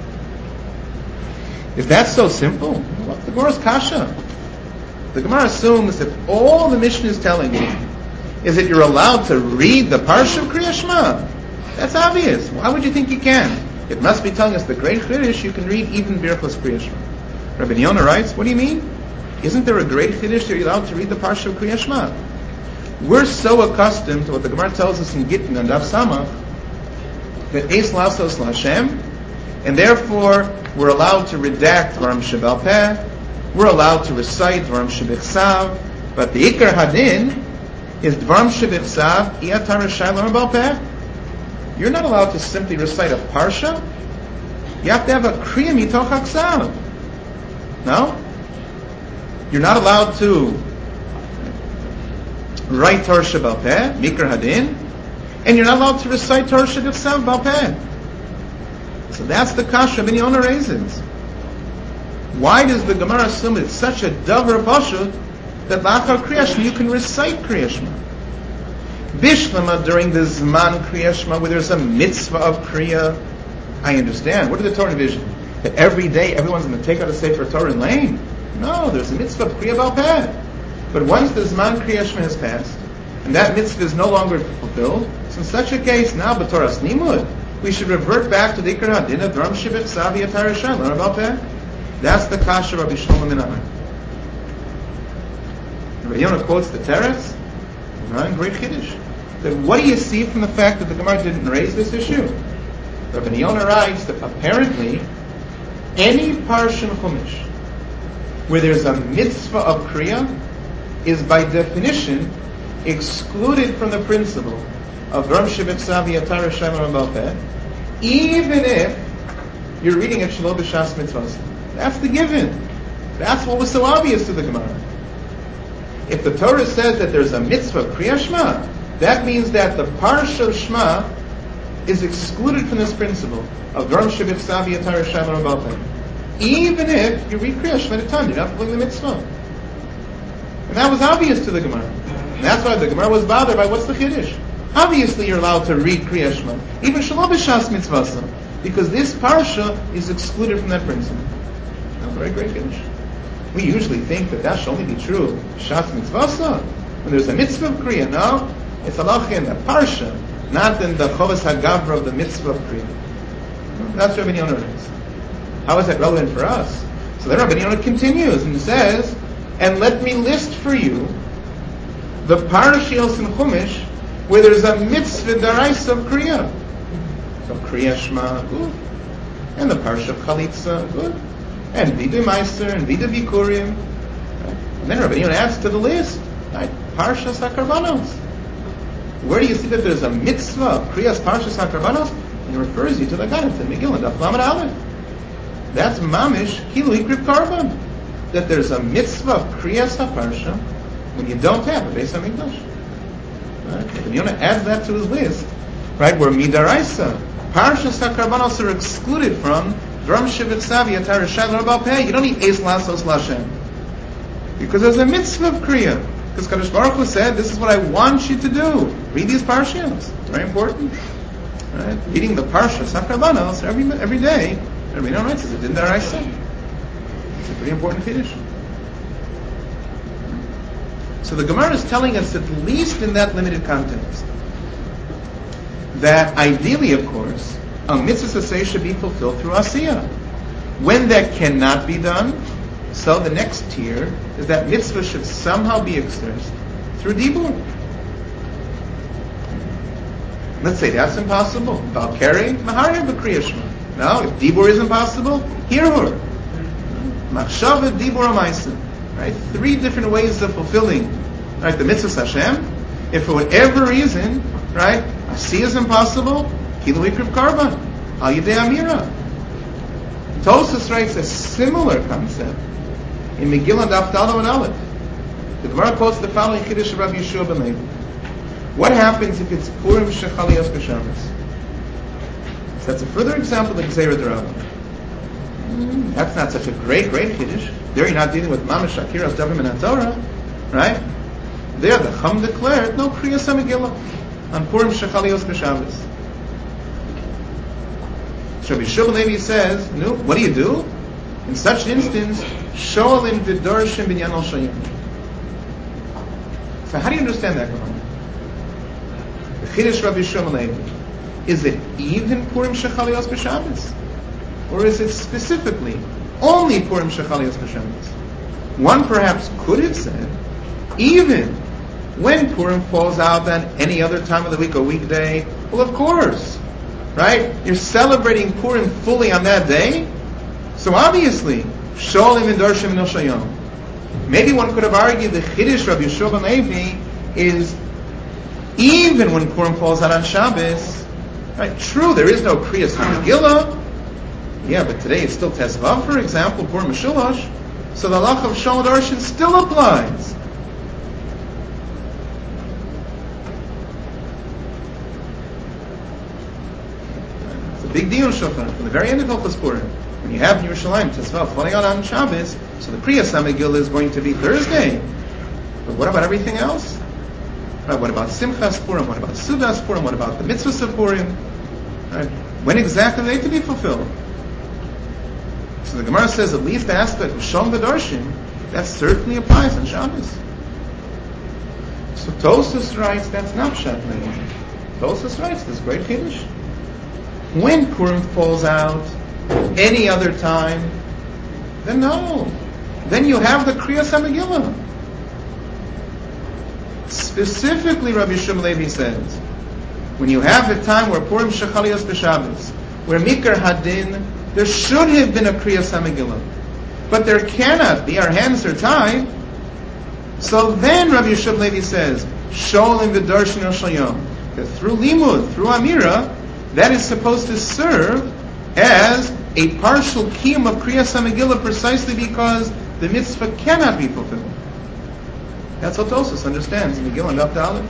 If that's so simple, what's the Gemara's kasha? The Gemara assumes that all the Mishnah is telling you is that you're allowed to read the Parsha of Kriya Shema. That's obvious. Why would you think you can? It must be telling us the great Chiddush you can read even Birchos Kriya Shema. Rabbi Yonah writes, what do you mean? Isn't there a great Chiddush that you're allowed to read the Parsha of Kriya Shema? We're so accustomed to what the Gemara tells us in Gittin and Daf Samach that Eis Lasos L'Hashem, and therefore we're allowed to redact Dvarim Shebal Peh, we're allowed to recite Dvarim Shebichsav, but the Ikar Hadin is Dvarim Shebichsav Iatar Reshai L'Omer Bal Peh. You're not allowed to simply recite a Parsha. You have to have a Kriya Mitoch HaKsav. No? You're not allowed to write Torah Shebal Peh, Mikra Hadin, and you're not allowed to recite Torah Shebichsav Bal Peh. So that's the kasha Rabbi Yonah raises. Why does the Gemara assume it's such a davar pashut that lachar Kriya Shema you can recite Kriya Shema? Bishlama during the Zman Kriya Shema where there's a mitzvah of Kriya, I understand. What is the Torah division? That every day everyone's going to take out a Sefer Torah and lane? No, there's a mitzvah of Kriya Bal Peh. But once the Zman Kriya Shema has passed, and that mitzvah is no longer fulfilled, so in such a case, now b'Toras Nimud, we should revert back to the Ikar Hadin of Dvarim Shebichsav Iatar Reshai L'Omer Bal Peh. That's the kasha Rabbi Shlomo Menahar. Rabbi Yonah quotes the Teretz, and great Chiddush. Then what do you see from the fact that the Gemara didn't raise this issue? Rabbi Yonah writes that apparently any parsha in Chumash where there's a mitzvah of Kriya is by definition excluded from the principle of Dvarim Shebichsav Iatar Reshai L'Omer Bal Peh, even if you're reading it Shelo B'Shas Mitzvos. That's the given. That's what was so obvious to the Gemara. If the Torah says that there's a mitzvah of Kriya Shema, that means that the Parsha of Shema is excluded from this principle of Dvarim Shebichsav Iatar Reshai L'Omer Bal Peh. Even if you read Kriya Shema at a time, you're not fulfilling the mitzvah. And that was obvious to the Gemara. And that's why the Gemara was bothered by what's the Chiddush. Obviously you're allowed to read Kriya Shema, even Shelo B'Shas Mitzvasa, because this Parsha is excluded from that principle. Now, very great Chiddush. We usually think that that should only be true Shas Mitzvasa, when there's a mitzvah of Kriya. No, it's halacha in the Parsha, not in the Chovas HaGavra of the mitzvah of Kriya. That's what Rabbi Yonah is. How is that relevant for us? So then Rabbi Yonah continues and says, and let me list for you the Parashios in Chumash where there's a mitzvah daraisa of Kriya. So Kriya Shema, good. And the Parsha of Chalitza, good. And Vida Meiser, and Vida Bikurim. Right? And then Rabbi Yonah adds to the list, right? Parsha Sakarbanos. Where do you see that there's a mitzvah of Kriyas Parsha Sakarbanos? And it refers you to the Ganat in Megillah, Daf Lamed Aleph. That's Mamish Kilui Krib Karban. That there's a mitzvah of Kriyas HaParsha when you don't have a Beis HaMikdash. Right? Rabbi Yonah adds that to his list, right? Where Midaraisa, Parsha Sakarbanos are excluded from Dvarim Shebichsav Iatar Reshai L'Omer Bal Peh. You don't need Eis Lasos L'Hashem. Because there's a mitzvah of Kriya. Because Kadosh Baruch Hu said, this is what I want you to do. Read these Parshas. It's very important. Right? Reading the Parsha Sakarbanos every every day. Rabbi Yonah writes, it's a Din Daraisa. It's a pretty important Kiddush. So the Gemara is telling us, at least in that limited context, that ideally, of course, a mitzvah saseh should be fulfilled through asiyah. When that cannot be done, so the next tier is that mitzvah should somehow be expressed through dibur. Let's say that's impossible. Valkeri, maharev b'Kriya Shema. No, if dibur is impossible, hirhur. Machshava, dibur, amaisa. Right? Three different ways of fulfilling, right, the mitzvah Hashem. If for whatever reason, right, asiyah is impossible, kilui kriv karban, al yidei amira. Tosas writes a similar concept in Megillah Daf Daled and Aleph. The Gemara quotes the following Chiddush of Rabbi Yeshua ben Levi. What happens if it's Purim Shechalios B'Shabbos? So that's a further example of Gzeira D'Rabbanan. Mm, that's not such a great, great Kiddush. There you're not dealing with Mamash Akiras Davim and Torah, right? There the Chum declared no Kriyas HaMegillah on Purim Shechalios B'Shabbos. So Rabbi Shimon Levi says, no, what do you do? In such an instance, Shoalim V'Dorshim B'Inyan Al Shayim. So how do you understand that, Gemara? The Chiddush Rabbi Shimon Levi. Is it even Purim Shechalios B'Shabbos? Or is it specifically only Purim Shechalios B'Shabbos? One perhaps could have said, even when Purim falls out on any other time of the week, a weekday, well, of course, right? You're celebrating Purim fully on that day, so obviously, Sholim and Darshim and Shayom. Maybe one could have argued the Chiddush Rabbi Shimon Levi is even when Purim falls out on Shabbos, right? True, there is no Kriyas HaMegillah. Yeah, but today it's still Tesvav, for example, Purim Mishulash. So the halach of Shol Darshan still applies. It's a big deal in Shulchan. From the very end of Hilchos Purim, when you have Yerushalayim Tesvav falling out on Shabbos, so the Kriyas HaMegillah is going to be Thursday. But what about everything else? Right, what about Simchas Purim? What about Sudas Purim? What about the Mitzvahs of Purim? Right, when exactly are they to be fulfilled? So the Gemara says at least the aspect of Shalom V'Darshim, that certainly applies on Shabbos. So Tosfos writes that's not Pshat Levi. Tosfos writes this great Kiddush. When Purim falls out, any other time, then no. Then you have the Kriyas HaMegillah. Specifically, Rabbi Shimon Levi says, when you have a time where Purim Shechalios B'Shabbos, where Mikar Hadin, there should have been a Kriyas HaMegillah, but there cannot be. Our hands are tied. So then Rabbi Shimon Levi says, Sholim V'Darshin Shayom, that through Limud, through Amira, that is supposed to serve as a partial kiyum of Kriyas HaMegillah precisely because the mitzvah cannot be fulfilled. That's what Tosfos understands in Megillah and Daf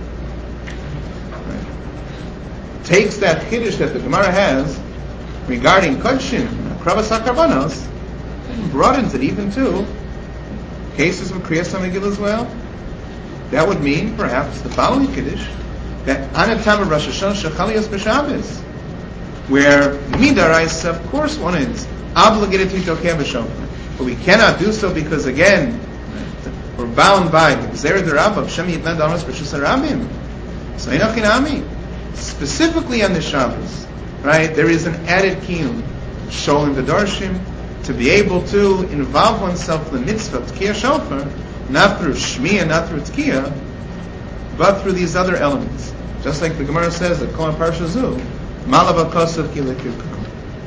right. Takes that Kiddush that the Gemara has regarding Kodshim, Kravas HaKarbanos, and broadens it even to cases of Kriyas HaMegillah as well. That would mean, perhaps, the following Kiddush, that Anatam of Rosh Hashanah Shechalios B'Shabbos, where Midaraisa, of course, one is obligated to Tokeh B'Shofar, but we cannot do so because, again, we're bound by the Gzera D'Rabba of Shem Yitlan Damas B'Shus HaRabim. So Einachinami, specifically on the Shabbos, right, there is an added kiyum, Sholim V'Darshim, to be able to involve oneself in the mitzvah of Tkiyah Shofar, not through Shmiya, not through Tkiyah, but through these other elements. Just like the Gemara says that Kohen Parsha Zu, Malav HaKosav Ki Lekirkam.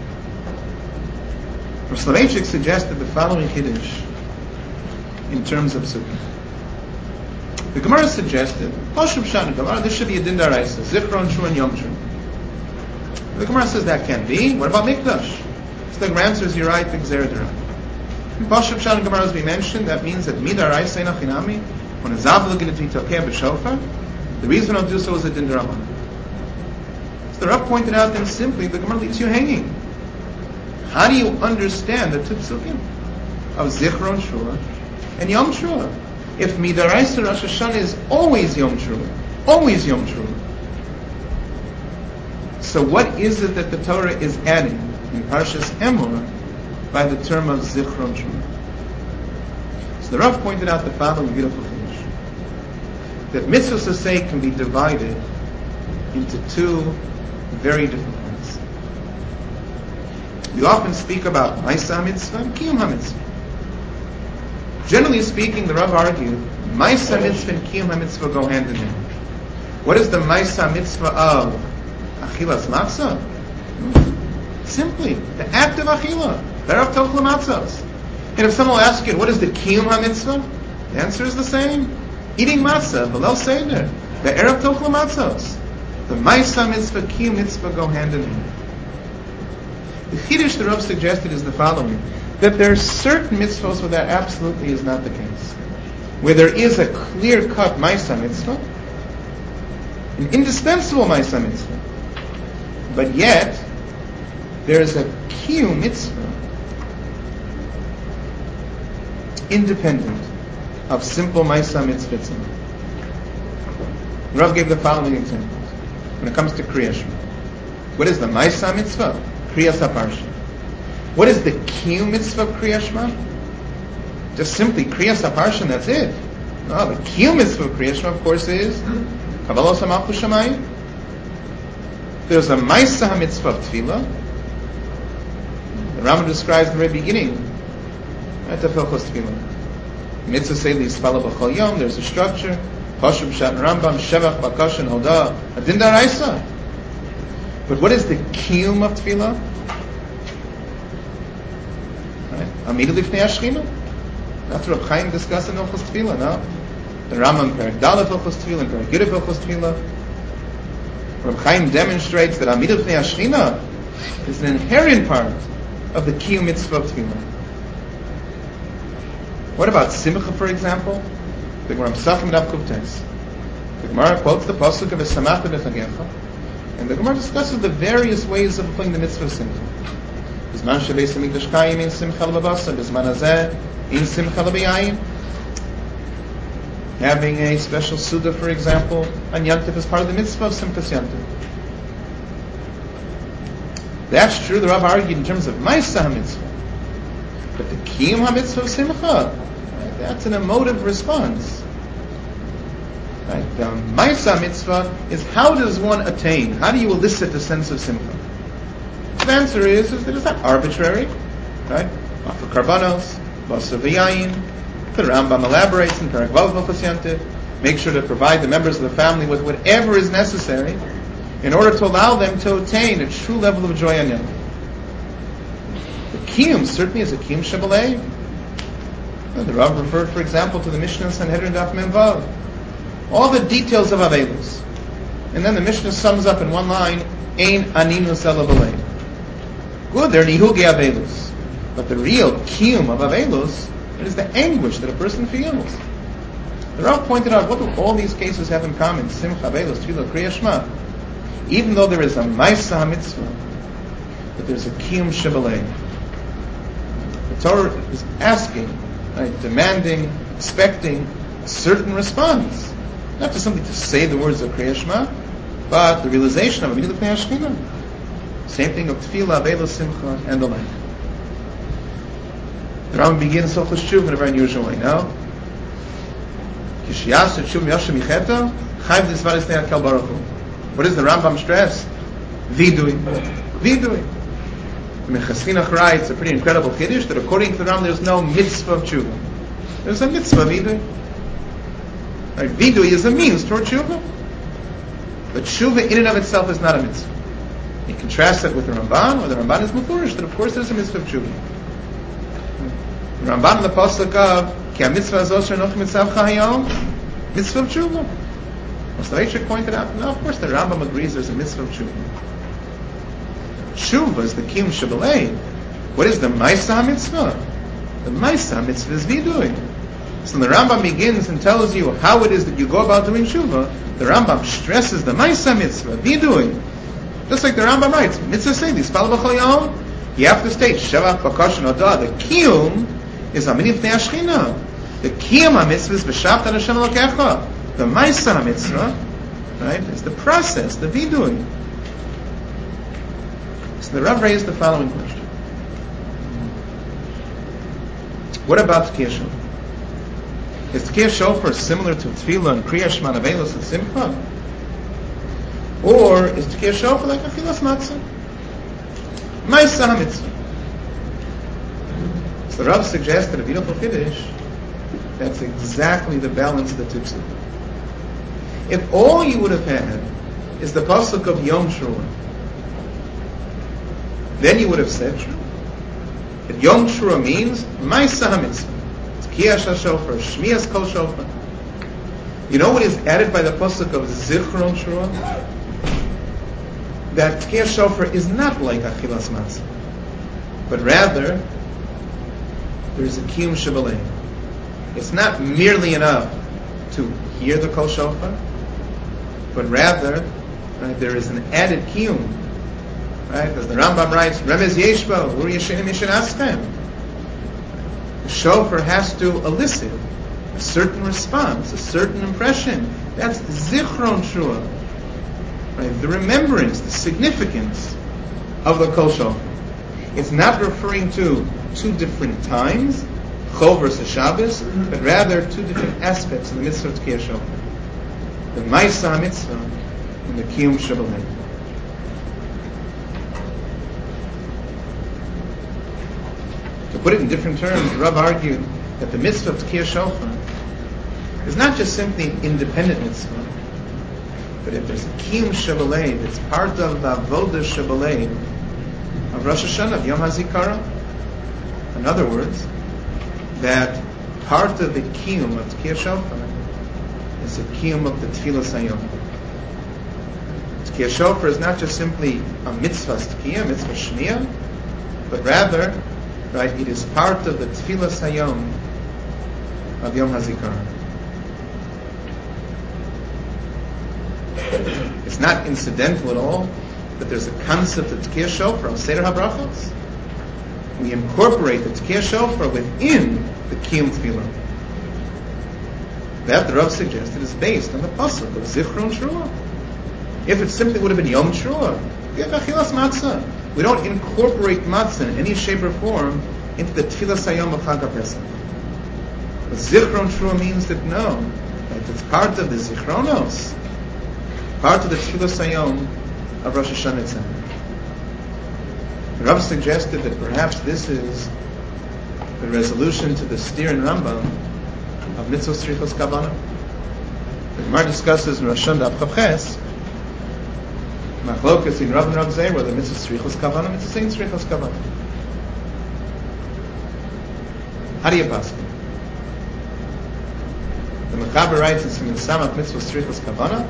Rav Soloveitchik suggested the following Kiddush in terms of Sukkah. The Gemara suggested, Pashub Shana Gemara, this should be a Din Daraisa, Zichron Shur and Yom Shur. The Gemara says that can't be. What about Mikdash? So the Gemara answers, you're right, the Gzera D'Rabba. In Pashub Shana Gemara, as we mentioned, that means that Midaraisa Einachinami, when a obligated to be Tokeh B'Shofar, the reason we don't do so is a Din D'Rabba. So the Rav pointed out then simply, the Gemara leaves you hanging. How do you understand the two psukim of Zichron Shur and Yom Shur? If Midaraisa Rosh Hashanah is always Yom Shur, always Yom Shur, so what is it that the Torah is adding in Parshas Emor by the term of Zichron Shur? So the Rav pointed out the following beautiful thing, that mitzvahs to say can be divided into two very different points. We often speak about Maisa HaMitzvah and Kiyum HaMitzvah. Generally speaking, the Rav argued, Maisa HaMitzvah and Kiyum HaMitzvah go hand in hand. What is the Maisa HaMitzvah of Achilas Matzah? Simply, the act of Achilah. Berav Tochel Matzahs. And if someone will ask you, what is the Kiyum HaMitzvah? The answer is the same. Eating matzah, Balel Seder, the Erev Tochel Matzahs. The Maisa Mitzvah, Kiyum Mitzvah go hand in hand. The Chiddush the Rav suggested is the following, that there are certain mitzvahs where that absolutely is not the case. Where there is a clear-cut Maisa Mitzvah, an indispensable Maisa Mitzvah, but yet there is a Kiyum Mitzvah independent of simple Maisa Mitzvah. Rav gave the following examples. When it comes to Kriya Shema, what is the Maisa Mitzvah? Kriya Saparsha. What is the Kiyum Mitzvah of Kriya Shema? Just simply Kriya Saparsha, that's it. No, the Kiyum Mitzvah of Kriya Shema, of course, is Kabbalah Samachus Shamayim. There's a Maisa Mitzvah of Tefillah. The Rambam describes in the very beginning, right, Tefilchos Tefillah. Mitzvah say L'Yispala B'chol Yom, there's a structure. Pashup Shat Rambam, Shevach, Bakash, and Hoda, Adin Daraisa. But what is the Kiyum of Tefillah? Amidah Lifnei Hashchina. That's what Reb Chaim discussed in Hilchos Tefillah, no? The Rambam Perek Daled Hilchos Tefillah and Perek Yudef Hilchos Tefillah. Reb Chaim demonstrates that Amidah Lifnei Hashchina is an inherent part of the Kiyum Mitzvah of Tefillah. What about Simcha, for example? The Gemara Pesachim Daf Kuf Tes. The Gemara quotes the pasuk of V'samachta b'chagecha, and the Gemara discusses the various ways of applying the mitzvah of Simcha. B'zman shebeis hamikdash kayim in simcha l'babasa, b'zman hazeh in simcha l'b'yayin. Having a special suda, for example, on Yom Tov is part of the mitzvah of Simchas Yom Tov. That's true. The Rav argued in terms of Maisa HaMitzvah, but the Kiyum HaMitzvah of Simcha, right, that's an emotive response. Right? The Maisa Mitzvah is how does one attain? How do you elicit the sense of Simcha? The answer is, is that it's not arbitrary. Right? Offer karbanos, basar v'yayin. The Rambam elaborates in Perek Vav Hilchos Yom Tov. Make sure to provide the members of the family with whatever is necessary in order to allow them to attain a true level of joy on Yom Tov. The Kiyum certainly is a Kiyum Shabbalei. The Rav referred, for example, to the Mishnah in Sanhedrin Daf Mem Vav. All the details of Avelus. And then the Mishnah sums up in one line, Ein aninus ela b'lein. Good, they're nihuge Avelus. But the real kiyum of Avelus is the anguish that a person feels. The Rav pointed out, what do all these cases have in common? Simcha, Avelus, Tefillah, Kriya Shema. Even though there is a Maisa HaMitzvah, but there's a kiyum Shabbalei. The Torah is asking, right, demanding, expecting a certain response. Not just simply to say the words of Kriya Shema, but the realization of Amidah Lifnei Hashchina. Same thing of Tefillah, Avelus, Simcha, and the like. The Rambam begins Hilchos Tshuva in a very unusual way. Now, Kishiyas Tshuva Yoshem Yicheta, Chayv L'Zvaris Nei HaKel Baruch Hu. What does the Rambam stress? Vidui. Vidui. The Mechaschinach writes a pretty incredible Kiddush that according to the Rambam there's no mitzvah of Tshuva. There's a mitzvah of Vidui. Right? Vidui is a means toward Tshuva. But Tshuva in and of itself is not a mitzvah. You contrast it with the Ramban, where the Ramban is mufurish, that of course there's a mitzvah of Tshuva. The Ramban in the pasuk of Ki ha-mitzvah azos she'anochi mitzavcha hayom, mitzvah of Tshuva. Moshe pointed out, no, of course the Rambam agrees there's a mitzvah of Tshuva. Tshuva is the kiyum Shabbalei. What is the Maisa HaMitzvah? The Maisa HaMitzvah is vidui. So the Rambam begins and tells you how it is that you go about doing Tshuva. The Rambam stresses the Maisa HaMitzvah, vidui. Just like the Rambam writes, mitzvah say, L'Yispala B'chol Yom, you have to state, Shevach, Bakash, and Hoda. The kiyum is Amidah Lifnei Hashchina. The kiyum HaMitzvah is V'shavta ad Hashem Elokecha. The Maisa HaMitzvah, right, is the process, the vidui. So the Rav raised the following question. What about Tkiyah Shofar? Is Tkiyah Shofar similar to Tefillah and Kriya Shema and Avelus and Simcha? Or is Tkiyah Shofar like Achilas Matzah? Maisa HaMitzvah. So the Rav suggested a beautiful Kiddush. That's exactly the balance that Tzibs. If all you would have had is the pasuk of Yom Teruah, then you would have said true. That Yom Teruah means Maisa HaMitzvah. It's Tkiyah Shofar, Shmias Kol Shofar. You know what is added by the pasuk of Zichron Teruah? That Tkiyah Shofar is not like Achilas Matzah, but rather there is a Kiyum Shabbalei. It's not merely enough to hear the Kol Shofar, but rather, right, there is an added Kiyum. Right? As the Rambam writes, Remez Yeshba, Ur Yeshenim Yishen Aschem. shofar has to elicit a certain response, a certain impression. That's zichron trua, right? The remembrance, the significance of the kol shofar. It's not referring to two different times, Chol versus Shabbos, but rather two different aspects of the mitzvah of Tkiyah Shofar. The Maisa mitzvah and the Kiyum Shabbalay. To put it in different terms, the Rav argued that the mitzvah of Tkiyah Shofar is not just simply an independent mitzvah, but if there's a Kiyum Shabbalay that's part of the Avodah Shabbalay of Rosh Hashanah, of Yom HaZikaron. In other words, that part of the Kiyum of Tkiyah Shofar is the Kiyum of the Tfilas Hayom. Tkiyah Shofar is not just simply a mitzvah Tkiyah, mitzvah Shmiyah, but rather, right, it is part of the Tfilas Hayom of Yom HaZikaron. It's not incidental at all that there's a concept of Tkiyah Shofar of Seder HaBrachos. We incorporate the Tkiyah Shofar within the Kiyum Tefillah. That, the Rav suggested, is based on the pasuk of Zichron Trua. If it simply would have been Yom Trua, we have Achilas Matzah. We don't incorporate Matzah in any shape or form into the Tfilas Hayom of Chag HaPesach. But Zichron Trua means that no, that it's part of the Zichronos, part of the Tfilas Hayom of Rosh Hashanah itself. The Rav suggested that perhaps this is the resolution to the steer in Rambam of mitzvah strichos kavanah. The Gemara discusses in Rosh Hashanah Daf Chavches machlokas in Rav and Rav Zeir whether mitzvah strichos kavanah, mitzvah saying strichos kavanah. How do you pass it? The Mechaber writes in Siman Samach mitzvah strichos kavanah.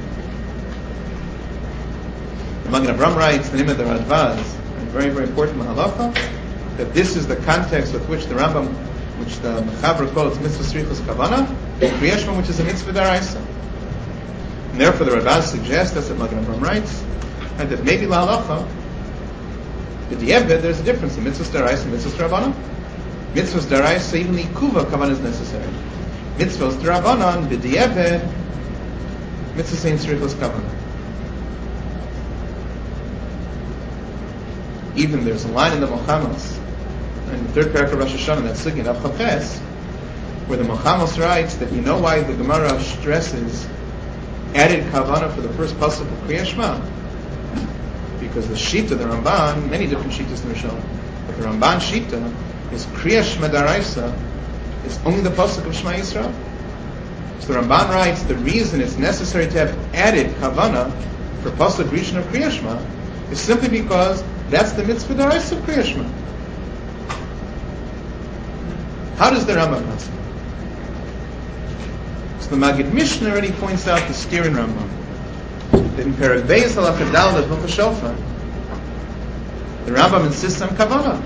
The Magen Avraham writes the name of the Radvaz, very, very important mahalacha, that this is the context with which the Rambam, which the Mechaber calls mitzvah strichos kavanah, Kriyas Shema, which is a mitzvah daraisa. And therefore the Radvaz suggests, that's what Magen Avraham writes, and that maybe la halacha, b'di'eved, there's a difference in mitzvah daraisa and mitzvah d'Rabbanan. Mitzvah daraisa, even the ikuva kavanah is necessary. Mitzvah d'Rabbanan, b'di'eved, mitzvah saying strichos kavanah. Even there's a line in the Mochamos, in the third paragraph of Rosh Hashanah, that's Sugin of Chavches, where the Mochamos writes that you know why the Gemara stresses added kavanah for the first pasuk of Kriyas Shema, because the Shita, the Ramban, many different Shitas in the Rishon, but the Ramban Shita is Kriyas Shema Daraisa, is only the pasuk of Shema Yisrael. So the Ramban writes the reason it's necessary to have added kavanah for pasuk Rishon of Kriyas Shema is simply because that's the mitzvah daraisa of Kriyas Shema. How does the Rambam answer? So the Maggid Mishnah already points out the steer in Rambam that in Perek Beis Halacha Daled of Hilchos Shofar, the Rambam insists on kavanah,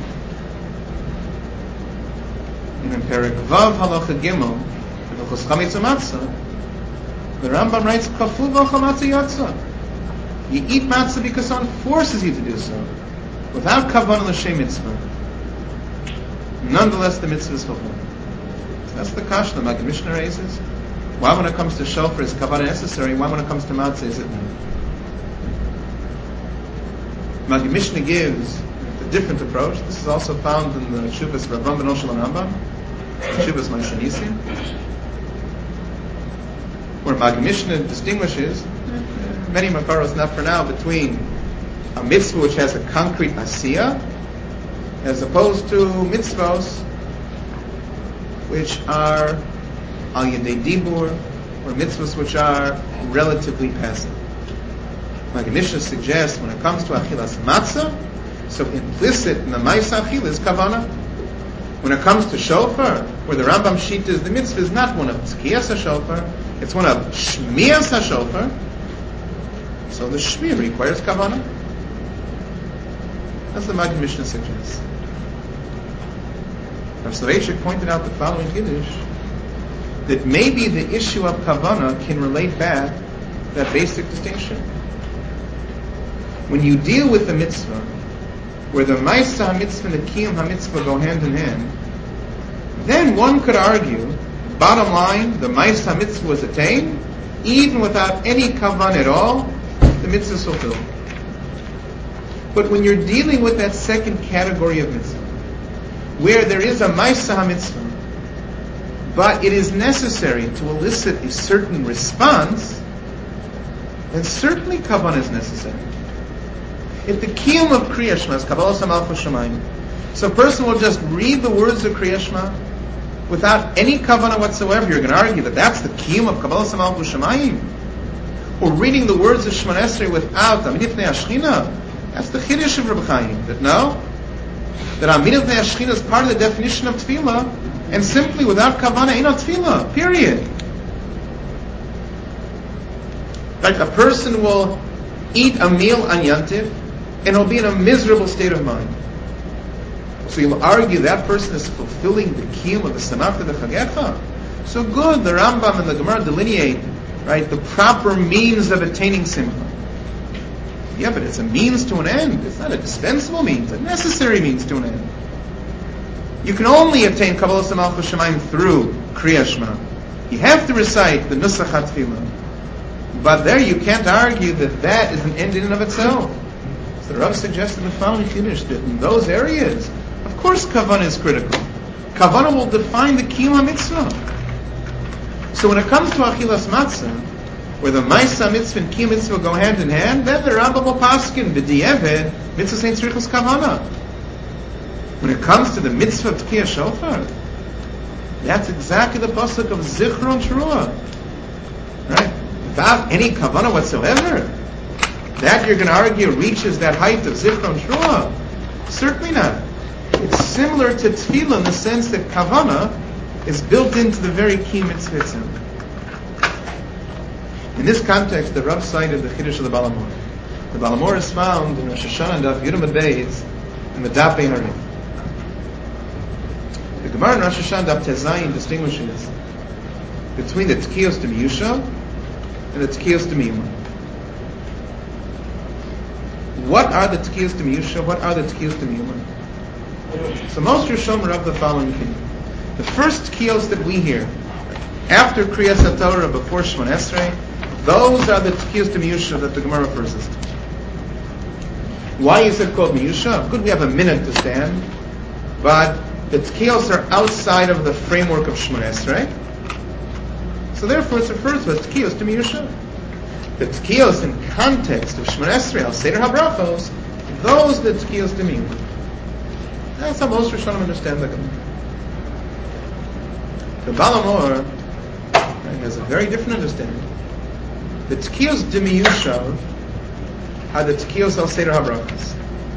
and in Perek Vav Halacha Gimel of Hilchos Chametz U'Matzah, the Rambam writes Kaful v'Chol Matzah Yatsa. You eat matzah because someone forces you to do so, without kavanah l'shem mitzvah. Nonetheless, the mitzvah is fulfilled. So that's the kasha the Maggid Mishnah raises. Why, when it comes to shofar, is kavanah necessary? Why, when it comes to matzah, is it not? Maggid Mishnah gives a different approach. This is also found in the Shuvas Rav Ben Oshel and Rambam, the Shuvas Moshe Nissim, where Maggid Mishnah distinguishes many makaros, not for now, between a mitzvah which has a concrete asiyah as opposed to mitzvahs which are al yedei dibur, or mitzvahs which are relatively passive. Maggid Mishnah suggests when it comes to achilas matzah, so implicit in the ma'aseh achila is kavanah. When it comes to shofar, where the Rambam Shita is the mitzvah is not one of tkiyas ha-shofar, it's one of shmiyas ha-shofar, so the shmir requires kavanah. As the Maggid Mishnah suggests. Rav Soloveitchik pointed out the following Kiddush, that maybe the issue of kavanah can relate back to that basic distinction. When you deal with the mitzvah, where the ma'aseh mitzvah and the kiyum ha-mitzvah go hand in hand, then one could argue, bottom line, the Ma'aseh mitzvah was attained, even without any kavan at all, the mitzvah is fulfilled. But when you're dealing with that second category of mitzvah, where there is a Ma'aseh mitzvah, but it is necessary to elicit a certain response, then certainly kavan is necessary. If the kiyum of Kriya Shema is Kabbalas HaMalchus Shamayim, so a person will just read the words of Kriya Shema without any kavanah whatsoever, you're going to argue that that's the kiyum of Kabbalas HaMalchus Shamayim. Or reading the words of Shemona Esrei without Amid Ifnei Ashchina, that's the Chiddush of Reb Chaim. That no, that Amid Ifnei Ashchina is part of the definition of Tefillah, and simply without kavanah ain't no Tefillah, period. Like a person will eat a meal on Yantiv, and he'll be in a miserable state of mind. So you'll argue that person is fulfilling the kiyum of the Samachta the Chagecha. So good, the Rambam and the Gemara delineate, right, the proper means of attaining Simcha. Yeah, but it's a means to an end. It's not a dispensable means, a necessary means to an end. You can only attain Kabbalas HaMalchus Shamayim through Kriya Shema. You have to recite the Nusach HaTefillah. But there you can't argue that that is an end in and of itself. So the Rav suggested the following Chiddush, that in those areas, of course kavanah is critical. Kavanah will define the kiyum mitzvah. So when it comes to Achilas Matzah, where the Ma'aseh mitzvah and kiyum mitzvah go hand in hand, then the Rambam will paskin, b'di'eved, mitzvah ain't tzrichos kavanah. When it comes to the mitzvah of Tkiyah Shofar, that's exactly the pasuk of Zichron Shruah. Right? Without any kavanah whatsoever. That, you're going to argue, reaches that height of Zichron Shruah? Certainly not. It's similar to Tefillah in the sense that kavanah is built into the very key mitzvah itself. In this context, the Rav cited the Chiddush of the Baal HaMaor. The Baal HaMaor is found in Rosh Hashanah Daf Yud Amud Beis and the Daf Ein Harim. The Gemara in Rosh Hashanah Daf Tezayin distinguishes between the Tkiyos de Miyusha and the Tkiyos de Miyuma. What are the Tkiyos de Miyusha? What are the Tkiyos de Miyuma? So most Rishonim are of the following opinion. The first Tkiyos that we hear after Kriyas HaTorah, before Shemona Esrei, those are the Tkiyos de Miyusha that the Gemara refers us to. Why is it called Miyusha? Good, we have a minute to stand, but the Tkiyos are outside of the framework of Shemona Esrei, so therefore it's referred to as Tkiyos de Miyusha. The Tkiyos in context of Shemona Esrei, Al Seder HaBrachos, those are the Tkiyos de Miyusha. That's how most Rishonim understand the Gemara. The Baal HaMaor right, has a very different understanding. The Tkiyos de Miyusha are the Tkiyos Al Seder HaBrachos.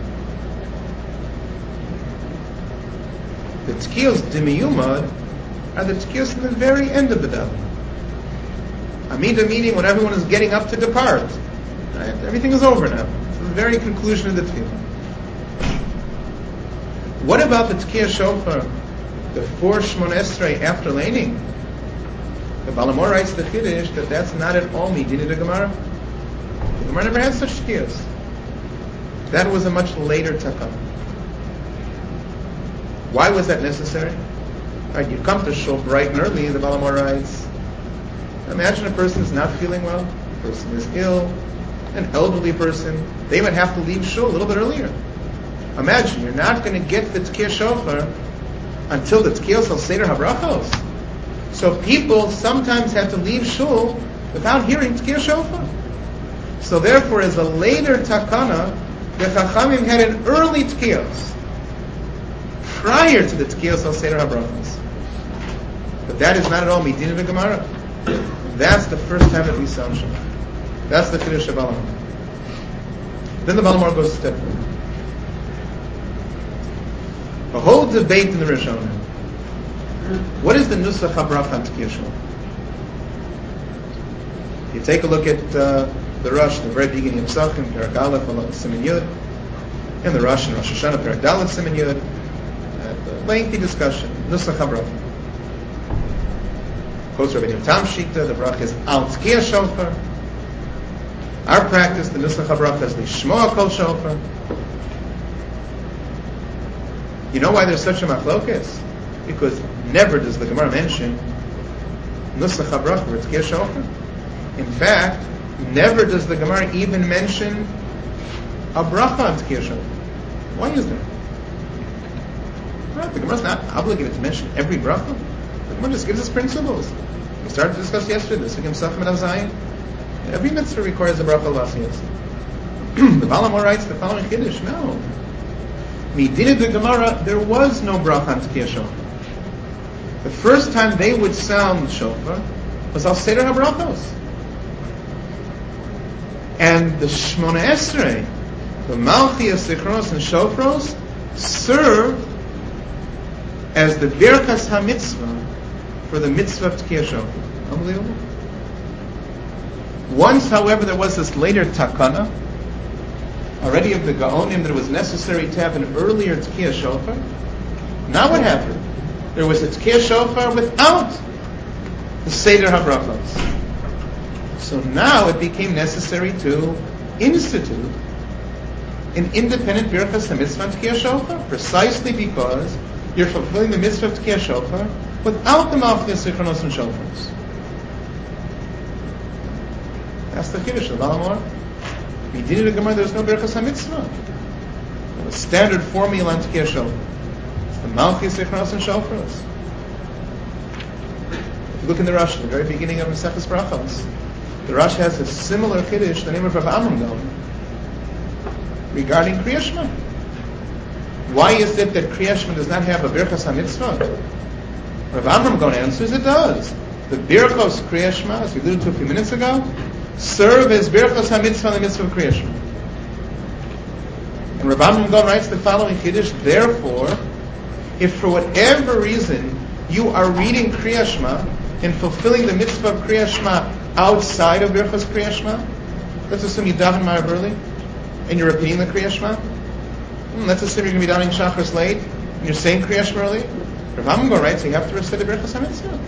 The Tkiyos de Miyumad are the Tkiyos in the very end of the davening. Amida meaning when everyone is getting up to depart. Right? Everything is over now. It's the very conclusion of the Tefillah. What about the Tkiyah Shofar before Shemona Esrei, after laning? The Baal HaMaor writes the Chiddush that that's not at all Midin of the Gemara. The Gemara never had such Tkiyos. That was a much later takana. Why was that necessary? Right, you come to shul bright and early, the Baal HaMaor writes, imagine a person is not feeling well, a person is ill, an elderly person, they might have to leave shul a little bit earlier. Imagine, you're not going to get the Tkiyah Shofar until the Tkiyos Al Seder HaBrachos. So people sometimes had to leave shul without hearing Tkiyah Shofar. So therefore, as a later takana, the Chachamim had an early Tkiyos, prior to the Tkiyos Al Seder HaBrachos. But that is not at all Midin of the Gemara. That's the first time that we saw Shofar. That's the Chiddush of Baal HaMaor. Then the Baal HaMaor goes a step further. A whole debate in the Rishonim. What is the Nusach HaBracha on Tkiyah Shofar? If you take a look at uh, the Rosh, the very beginning of Pesachim, Perek Aleph, Siman Yud, and the Rosh and Rosh Hashanah, Perek Dalet, Siman Yud, a lengthy discussion. Nusach HaBracha. Quotes Rabbeinu Tam Shita, the bracha is Al Tkiyah Shofar. Our practice, the Nusach HaBracha, is Lishmoa Kol Shofar. You know why there's such a machlokas? because never does the Gemara mention Nusach HaBracha or Tkiyah Shofar. In fact, never does the Gemara even mention a bracha on Tkiyah Shofar. Why is that? Right, the Gemara is not obligated to mention every bracha. The Gemara just gives us principles. We started to discuss yesterday this again, Sachem and Avzayin. Every mitzvah requires a bracha l'asiyas. The Baal HaMaor writes the following Kiddush. No. Midin the Gemara, there was no bracha on Tkiyah Shofar. The first time they would sound shofar was al Seder HaBrachos. And the Shmona Esrei, the Malchiyas, Zichros, and Shofros serve as the Birkas HaMitzvah for the mitzvah of Tkiyah Shofar. Unbelievable. Once, however, there was this later takana, already of the Gaonim, that it was necessary to have an earlier Tkiyah Shofar. Now what happened? There was a Tkiyah Shofar without the Seder HaBrachos. So now it became necessary to institute an independent Birchas HaMitzvah on Tkiyah Shofar, precisely because you're fulfilling the mitzvah of Tkiyah Shofar without the Malchiyas, Zichronos, and Shofars. That's the Kiddush of Baal HaMaor. We did it in Gemara, there's no Birchas HaMitzvah. A standard formula on Tkiyah Shofar. It's the Malchiyas, Zichronos, and Shofars. If you look in the Rashi, the very beginning of Maseches Brachos, the Rashi has a similar Kiddush, the name of Rav Amram Gaon, regarding Kriya Shema. Why is it that Kriya Shema does not have a Birchas HaMitzvah? Rav Amram Gaon answers, it does. The Birchos Kriya Shema, as we alluded to a few minutes ago, serve as Birchos HaMitzvah and the mitzvah of Kriya Shema. And Rav Amram Gaon writes the following Kiddush, therefore, if for whatever reason you are reading Kriya Shema and fulfilling the mitzvah of Kriya Shema outside of Birchos Kriya Shema, let's assume you daven Ma'ariv early, and you're repeating the Kriya Shema. Hmm, let's assume you're going to be davening Shachris late, and you're saying Kriya Shema early. Rav Amram Gaon writes, so you have to recite the Birchos HaMitzvah.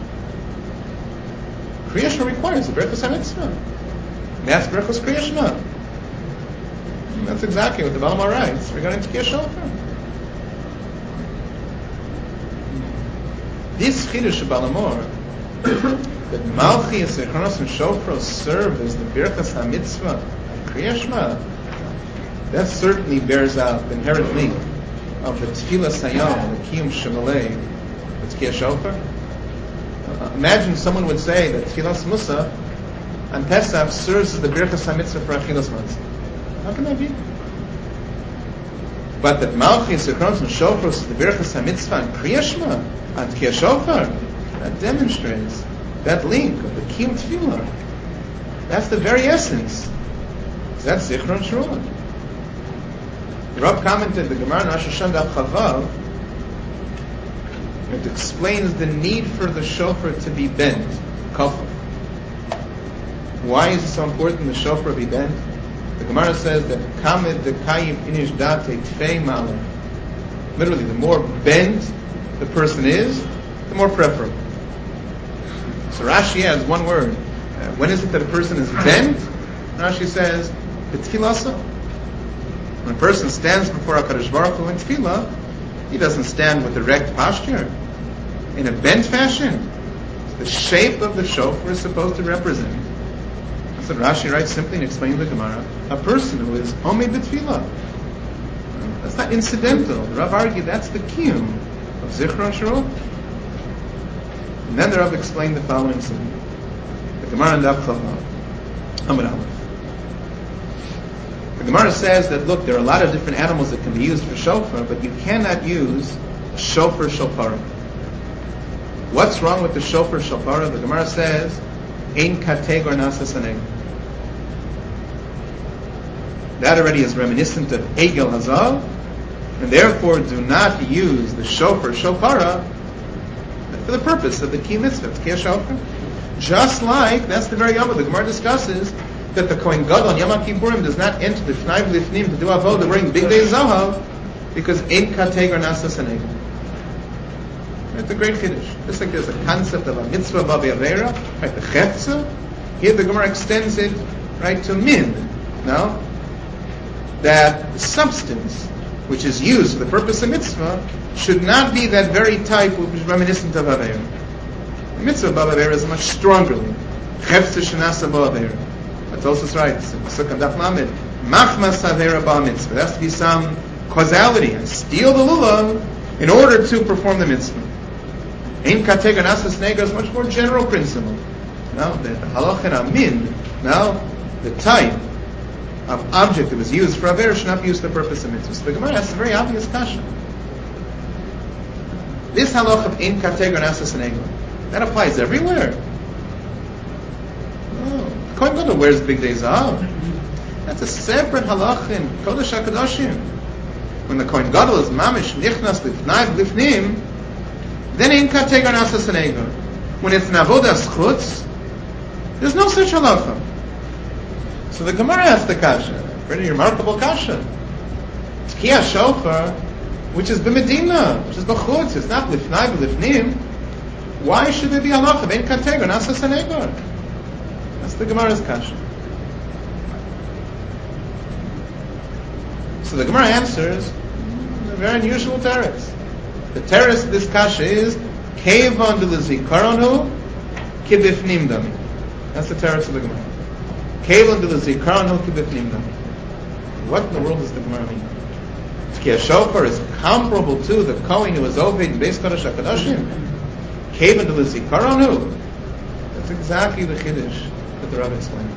Kriya Shema requires the Birchos HaMitzvah. And that's Birchos Kriya Shema. And that's exactly what the Baal HaMaor writes regarding Tkiyah Shofar. This Chiddush of Baal HaMaor, that Malchiyas, Zichronos, and Shofros serve as the Birchas HaMitzvah of Kriya Shema, that certainly bears out the inherent link of the Tefillah Sayom, the Kiyum Shemalei, with Tkiyah Shofar. Uh, imagine someone would say that Tefillas Musaf on Pesach serves as the Birchas HaMitzvah for Achilas Matzah. How can that be? But that Malchiyas, Zichronos, and Shofros is the Birchas HaMitzvah on Kriya Shema, on Tkiyah Shofar, that demonstrates that link of the Kiyum Tefillah. That's the very essence. That's Zichron Shruah. The Rav commented the Gemara in Rosh Hashanah Chavav. It explains the need for the shofar to be bent. Kafar. Why is it so important the shofar be bent? The Gemara says that Kamed the Kayim Inish Date Tfei Malam. Literally, the more bent the person is, the more preferable. So Rashi adds one word. Uh, when is it that a person is bent? Rashi says, B'tfilasa. When a person stands before HaKadosh Baruch Hu in tefillah, he doesn't stand with erect posture. In a bent fashion. The shape of the shofar is supposed to represent. That's what Rashi writes simply and explains the Gemara. A person who is Omei B'tfillah. That's not incidental. The Rav argued that's the kiyum of Zichron Shruah. And then the Rav explained the following thing. The Gemara in Daf Chavav, Amud Aleph. The Gemara says that, look, there are a lot of different animals that can be used for shofar, but you cannot use shofar shofara. What's wrong with the shofar shofara? The Gemara says, Ein kategor nasa saneg. That already is reminiscent of Egel Hazav, and therefore do not use the shofar shofara for the purpose of the key mitzvah, Tkiyah Shofar. Just like, that's the very Yom the Gemara discusses, that the Kohen Gadol on Yom Kippurim does not enter the Fnai V'Lifnim to do avodah wearing big day zahav, because Ein Kategor Nasa Saneg. It's a great Kiddush. Just like there's a concept of a mitzvah b'avi avera, right, the Chetza, here the Gemara extends it, right, to min, no? That the substance which is used for the purpose of mitzvah, should not be that very type which is reminiscent of Aveira. The mitzvah of Aveira is much stronger. Chefze shenasa ba'Aveira. That's also right. Sukkah Daf Lamed. Machmas Aveira ba mitzvah. There has to be some causality. I steal the lulav in order to perform the mitzvah. Ein kategon asas neger is a much more general principle. Now, the halach and amin, now, the type of object that was used for Aveira should not be used for the purpose of mitzvah. So the Gemara asks a very obvious question. This halach of ein kategon asas neger, that applies everywhere. No. The Kohen Gadol wears big day zahav. That's a separate halach in Kodesh HaKadoshim. When the Kohen Gadol is mamish nichnas lifnai lifnim, then ein kategon asas neger. When it's navodas chutz, there's no such halacha. So the Gemara asks the kasha, pretty remarkable kasha. Tkiyah shofar, which is b'medina, which is b'chutz, it's not lifnai b'lifnim. Why should there be halacha? Ein kategon asas neger. That's the Gemara's kasha. So the Gemara answers a very unusual teretz. The teretz of this kasha is Kevon de l'zikaronu kibifnim dami. That's the teretz of the Gemara. Kevon de l'zikaronu kibifnim dami. What in the world does the Gemara mean? Tkiyah shofar is comparable to the Kohen who was over in Beis Kodesh HaKadoshim. Kevon de l'zikaronu. That's exactly the chiddush that the Rav explained.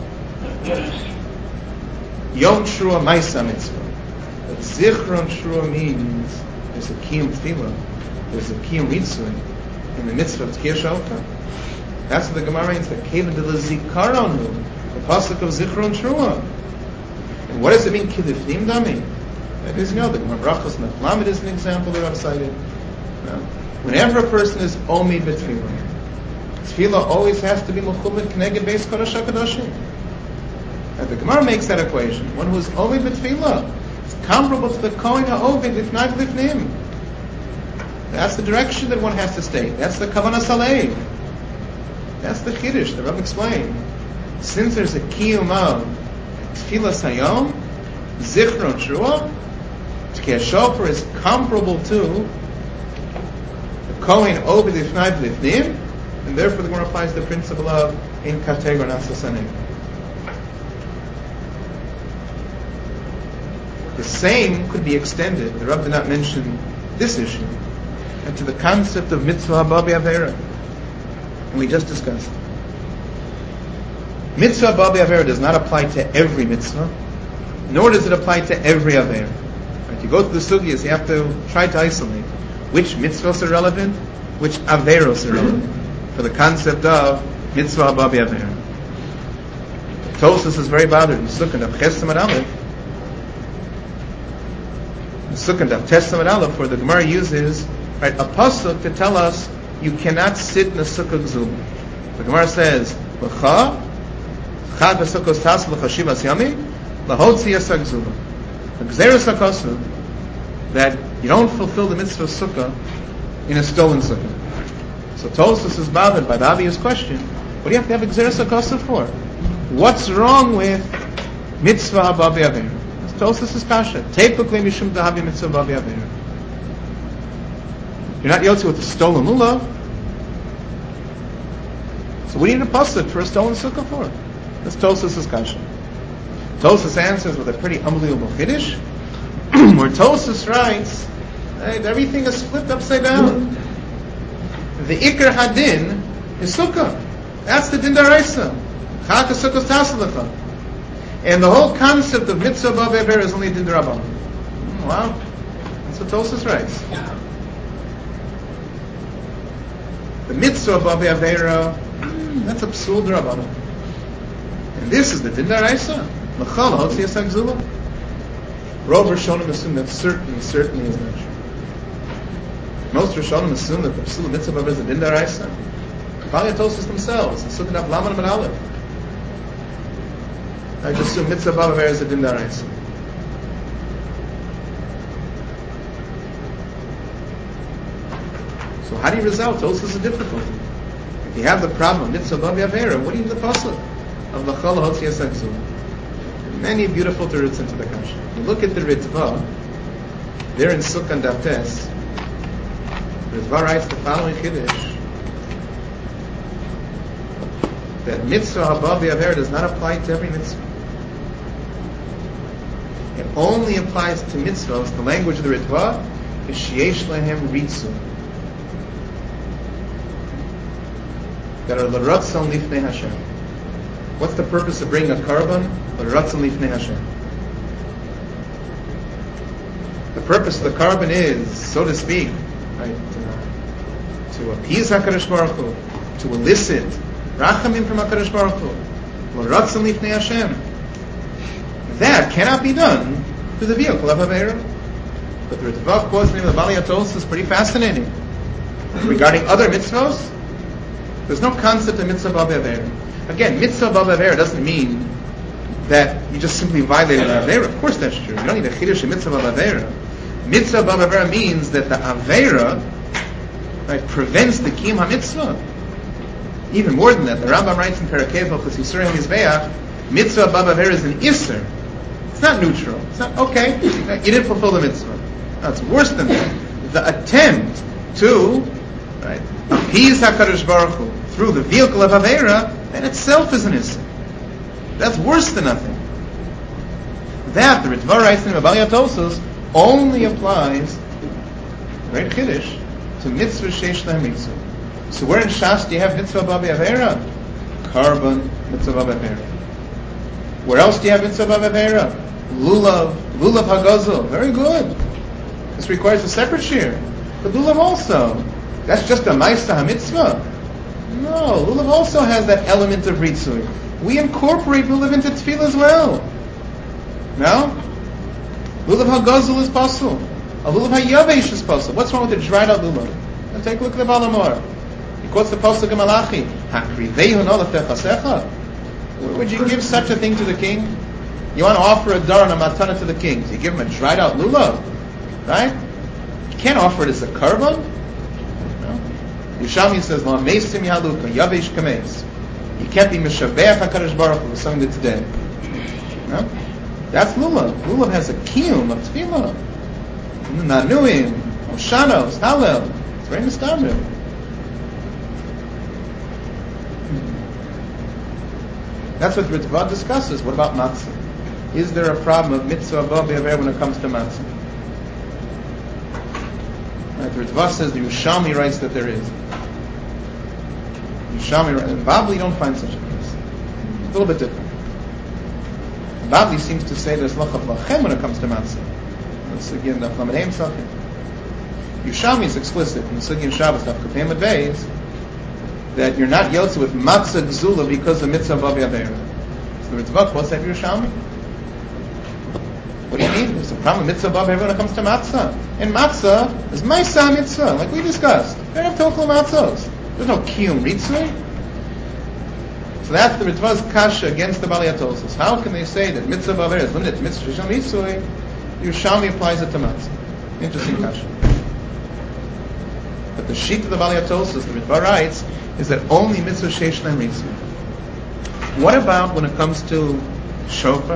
Yom Shruah Maisa Mitzvah. But Zichron Shruah means there's a Kiyum Tefillah, there's a Kiyum Mitzvah in the mitzvah of Tkiyah Shofar. That's what the Gemara means, the Kevon de l'zikaronu, the pasuk of Zichron Shruah. And what does it mean, Kidifnim Dami? That is, you know, the Gemara Brachos Neflamid is an example that I've cited. No. Whenever a person is Omid B'Tefillah, Tefillah always has to be Mechubet Kneged Beis Kodesh HaKadoshim. And the Gemara makes that equation. One who is Ovid B'Tefillah is comparable to the Kohen HaOvid Lifnai B'Lifnim. That's the direction that one has to stay. That's the Kavanah Saleh. That's the Chiddush the Rav explained. Since there's a Kiyum of Tefillah Sayom, Zichron Shruah, Tkiyah Shofar is comparable to the Kohen Ovid Lifnai B'Lifnim, and therefore the Gemara applies the principle of in kategon asas neger. The same could be extended, the Rav did not mention this issue, and to the concept of mitzvah haba b'Aveira. And we just discussed. Mitzvah haba b'Aveira does not apply to every mitzvah, nor does it apply to every Aveira. Right? You go to the sugyas, you have to try to isolate which mitzvahs are relevant, which Aveiros are relevant, for the concept of mitzvah haba b'Aveira. Tosfos is very bothered in Sukkah of Chesed Aleph. Sukkah Daf Testament Aleph, where the Gemara uses right a pasuk to tell us you cannot sit in a sukkah gzula. The Gemara says, "L'cha chad v'sukkos tas l'cha shivas yami l'hotzi yasa gzula." The gzeres hakosud that you don't fulfill the mitzvah of sukkah in a stolen sukkah. So Tosfos is bothered by the obvious question: what do you have to have a gzeres hakosud for? What's wrong with mitzvah haba b'Aveira? Tosfos is kasha. Teipuklei mishum dahavi mitzvah haba b'Aveira. You're not yotzi with a stolen lulav. So what do you need a pasuk for a stolen sukkah for? That's Tosfos is kasha. Tosfos answers with a pretty unbelievable chiddush, where Tosfos writes, right, everything is flipped upside down. The ikar hadin is sukkah. That's the din daraisa. Chak sukkos taslecha. And the whole concept of mitzvah haba b'Aveira is only din d'Rabbanan. Wow, that's what Tosfos writes. The mitzvah haba b'Aveira, that's a psul d'Rabbanan. And this is the din d'Oraisa. L'chal hotzi yasa gzula. Rov Rishonim assume that certainly, certainly is not true. Most Rishonim assume that the psul mitzvah haba b'Aveira is a din d'Oraisa. Probably Tosfos themselves. It's looking up Laman and Aleph. I just assume mitzvah haba b'Aveira is a din d'Oraisa. So how do you resolve? Tosfos is a difficulty. If you have the problem of mitzvah haba b'Aveira, what do you need the pasuk of l'chal hotzi yasa gzula? Many beautiful terutzim into the kasha. You look at the Ritva, There in Sukkah and Daftes, the Ritva writes the following Chiddush, that mitzvah haba v'avera does not apply to every mitzvah. It only applies to mitzvahs. The language of the Ritva is sheyesh lehem ritzu, that are l'ratzon lifnei Hashem. What's the purpose of bringing a carbon? L'ratzon lifnei Hashem. The purpose of the carbon is, so to speak, right, uh, to appease HaKadosh Baruch Hu, to elicit rachamim from HaKadosh Baruch Hu, l'ratzon lifnei Hashem. That cannot be done through the vehicle of Avera. But the Ritva quotes the name of the Bali Atos is pretty fascinating. Regarding other mitzvahs, there's no concept of mitzvah b'av Avera. Again, mitzvah b'av Avera doesn't mean that you just simply violated an Avera. Of course that's true. You don't need a chiddush of mitzvah b'av Avera. Mitzvah b'av Avera means that the Avera, right, prevents the kiyum ha-mitzvah. Even more than that, the Rambam writes in Perakei Hilchos Yisurim Mizbeach, mitzvah b'av Avera is an isser. It's not neutral. It's not, okay, you didn't fulfill the mitzvah. No, it's worse than that. The attempt to, right, appease HaKadosh Baruch Hu through the vehicle of Avera, that itself is an isser. That's worse than nothing. That, the Ritva writes in the Bali Atosos, only applies, right, Chiddush, to mitzvah sheish lehem mitzvah. So where in Shas do you have mitzvah b'av Avera? Carbon, mitzvah b'av Avera. Where else do you have mitzvah b'av Avera? Lulav, lulav hagazul. Very good. This requires a separate shear. But lulav also, that's just a ma'aseh ha-mitzvah. No, lulav also has that element of ritzui. We incorporate lulav into tefillah as well. No? Lulav hagazul is possible. A lulav hayavesh is possible. What's wrong with the dried out lulav? Now take a look at the Balamor. He quotes the pasuk of Malachi. Hakrivehu nolafeh chasecha. Would you give such a thing to the king? You want to offer a dar and a matana to the king. So you give him a dried out lulav. Right? You can't offer it as a carbon. No? Yerushalmi says, La mesim yaluka, yavesh kames. You can't be mishabeach HaKadosh Baruch Hu with something that's dead. No? That's lulav. Lulav has a kiyum of tefillah. Nanuim, Oshanos, Hallel. It's very mistabed. That's what Ritva discusses. What about matzah? Is there a problem of mitzvah b'av Avera when it comes to matzah? Right, Ritva says the Yerushalmi writes that there is. Yerushalmi writes, in Babli you don't find such a case. It's a little bit different. Babli seems to say there's lach of lachem when it comes to matzah. That's again the Lamed himself. Yerushalmi is explicit in the Sugi and Shabbos Daf Kufay Amud Beis that you're not yotze with matzah gzula because of mitzvah b'av Avera. So the Ritva quotes that Yerushalmi. What do you mean? There's a problem with mitzvah b'av Avera when it comes to matzah. And matzah is ma'aseh mitzvah, like we discussed. They don't have tokel matzos. There's no kiyum ritzui. So that's the Ritva's kasha against the Bali Atosos. How can they say that mitzvah b'av Avera is limited to mitzvah shisham ritzui? Yerushalmi applies it to matzah. Interesting kasha. But the sheet of the Bali Atosos, the Ritva writes, is that only mitzvah sheish lehem ritzui. What about when it comes to shofar?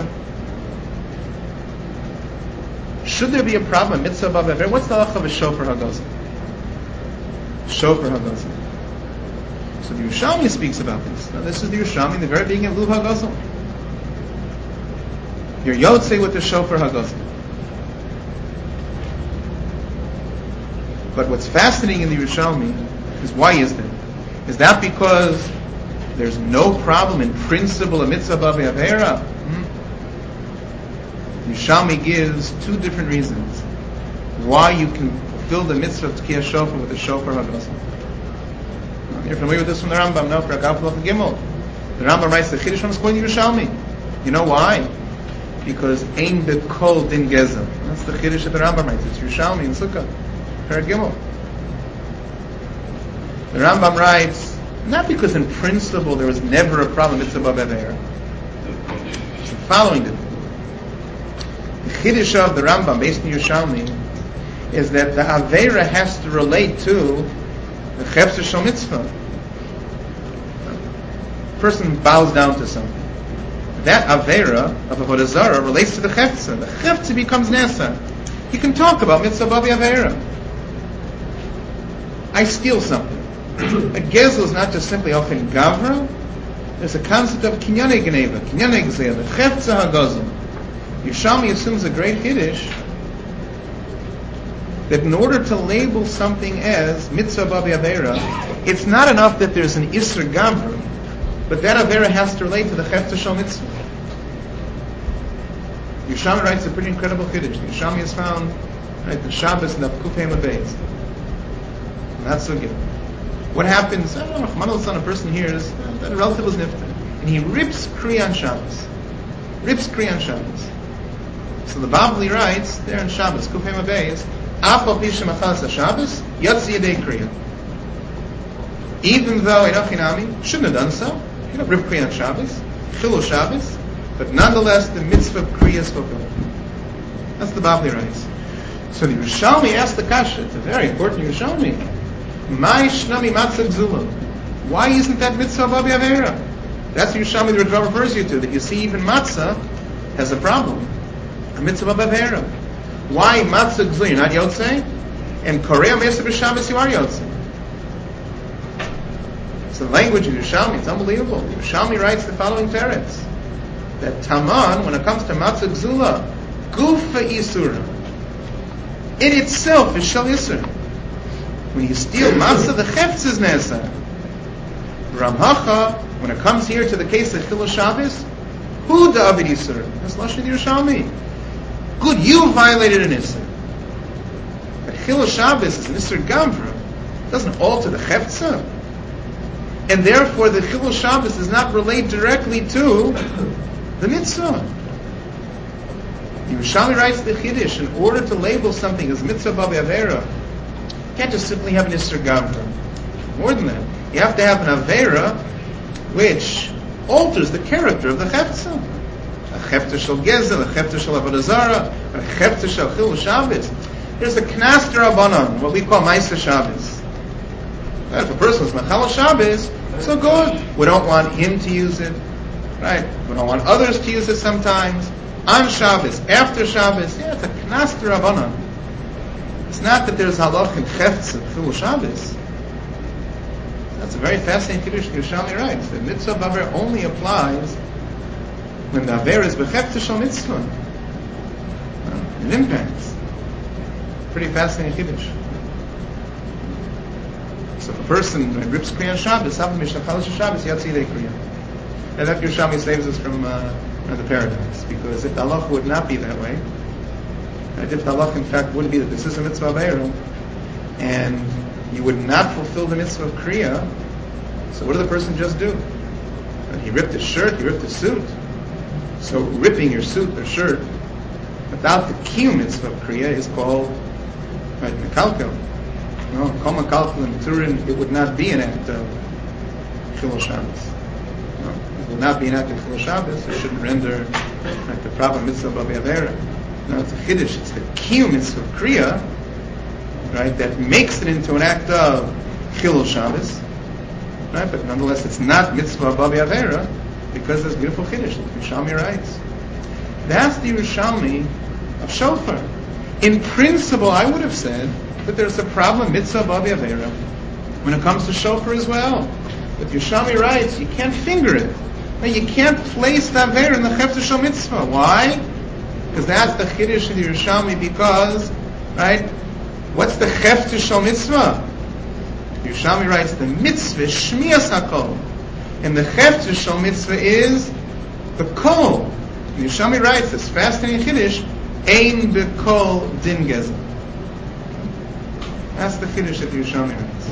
Should there be a problem in mitzvah b'av Avera? What's the halach of a shofar hagazal? Shofar hagazal. So the Yerushalmi speaks about this. Now this is the Yerushalmi in the very beginning of Luv hagazal. You're yotze with the shofar hagazal. But what's fascinating in the Yerushalmi is why is that? Is that because there's no problem in principle of mitzvah b'av Avera? Hmm? Yerushalmi gives two different reasons why you can fulfill the mitzvah of Tkiyah Shofar with the Shofar HaGazal. You're familiar with this from the Rambam, no? For Akaf Lach Gimel. The Rambam writes the Chiddush on his quoting Yerushalmi. You know why? Because Ein Bekol Din Gezel. That's the Chiddush that the Rambam writes. It's Yerushalmi in Sukkah. Perak Gimel. The Rambam writes, not because in principle there was never a problem with mitzvah b'av Avera. It's the following difference. The Chiddush of the Rambam, based on Yerushalmi, is that the Avera has to relate to the Chefzer Shal Mitzvah. A person bows down to something. That Avera of Avodah Zarah relates to the Chefzer. The Chefzer becomes Nesa. You can talk about mitzvah babi avera. I steal something. A gezel is not just simply often gavra. There's a concept of kinyane geneva, kinyane gzela, chefza hagazim. Yerushalmi assumes a great hiddush that in order to label something as mitzvah babi avera, it's not enough that there's an isser gavra, but that avera has to relate to the chefza shel mitzvah. Yerushalmi writes a pretty incredible hiddush. Yerushalmi has found, right, the Shabbos and the Kufay Mabeis. Not so good. What happens? I don't know. Rahman al a person hears that a relative was nifta, and he rips Kriya on Shabbos. Rips Kriya on Shabbos. So the Bavli writes there in Shabbos, Kufay Mabeis, Afal Pishem Achas Shabbos, Yatsi Yadei Kriya. Even though Enochinami shouldn't have done so, you know, rip Kriya on Shabbos, Chilul Shabbos, but nonetheless the mitzvah of Kriya is fulfilled. That's the Bavli writes. So the Yerushalmi asks the kasha. It's a very important Yerushalmi. Mai shnami matzah gzula. Why isn't that mitzvah babi avera? That's the Yerushalmi the Ritva refers you to. That you see even matzah has a problem. A mitzvah babi avera. Why matzah gzula? You're not yotzei, and korea mesa b'Shabbos you are yotzei. It's the language of Yerushalmi. It's unbelievable. Yerushalmi writes the following teretz. That Taman, when it comes to matzah gzula, gufa isura, it itself is shal isur. When you steal matzah, the chefetz is nesa. Ramhacha, when it comes here to the case of Chilul Shabbos, who the avid isur? That's lashon Yerushalmi. Good, you violated an isur. But Chilul Shabbos is an isur gavra. It doesn't alter the chefetz. And therefore the Chilul Shabbos does not relate directly to the mitzvah. Yerushalmi writes the Chiddush, in order to label something as mitzvah babi avera, you can't just simply have an isser gavra. More than that, you have to have an avera which alters the character of the chefetza. A chefetza shel gezel, a chefetza shel avodah zara, a chefetza shel chilul Shabbos. There's a knas d'Rabbanan, what we call ma'aser Shabbos. If a person is machal Shabbos, so good. We don't want him to use it, right? We don't want others to use it sometimes. On Shabbos, after Shabbos, yeah, it's a knas d'Rabbanan. It's not that there's halach and chefetz of chilul Shabbos. That's a very fascinating Kiddush. Yerushalmi writes that mitzvah baver only applies when the aver is b'chefetz shel mitzvah. It impacts. Pretty fascinating Kiddush. So if a person rips Kriya on Shabbos, Havim Mishachal Shabbos, Yatsi Yidei Kriya. And that Yerushalmi saves us from uh, the paradox, because if the halacha would not be that way, and if the halacha in fact would be that this is a mitzvah avera, and you would not fulfill the mitzvah of Kriya, so what did the person just do? And he ripped his shirt, he ripped his suit. So ripping your suit or shirt without the kiyum mitzvah of Kriya is called, right, mekalkel. No, kol mekalkel and turin, it would not be an act of Chilul Shabbos. No, it would not be an act of Chilul Shabbos. It shouldn't render like the proper mitzvah babi avera. No, it's a chiddush. It's the kiyum mitzvah of Kriya, right, that makes it into an act of Chilul Shabbos, right? But nonetheless, it's not mitzvah babi avera because there's beautiful chiddush. Yerushalmi writes. That's the Yerushalmi of shofar. In principle, I would have said that there's a problem mitzvah babi avera when it comes to shofar as well. But Yerushalmi writes, you can't finger it. No, you can't place the avera in the chefetz shel mitzvah. Why? Because that's the chiddush of Yerushalmi. Because, right? What's the chefetz shel mitzvah? Yerushalmi writes the mitzvah shmiyas hakol, and the chefetz shel mitzvah is the kol. Yerushalmi writes this fascinating chiddush: ein bekol din gezel. That's the chiddush that Yerushalmi writes.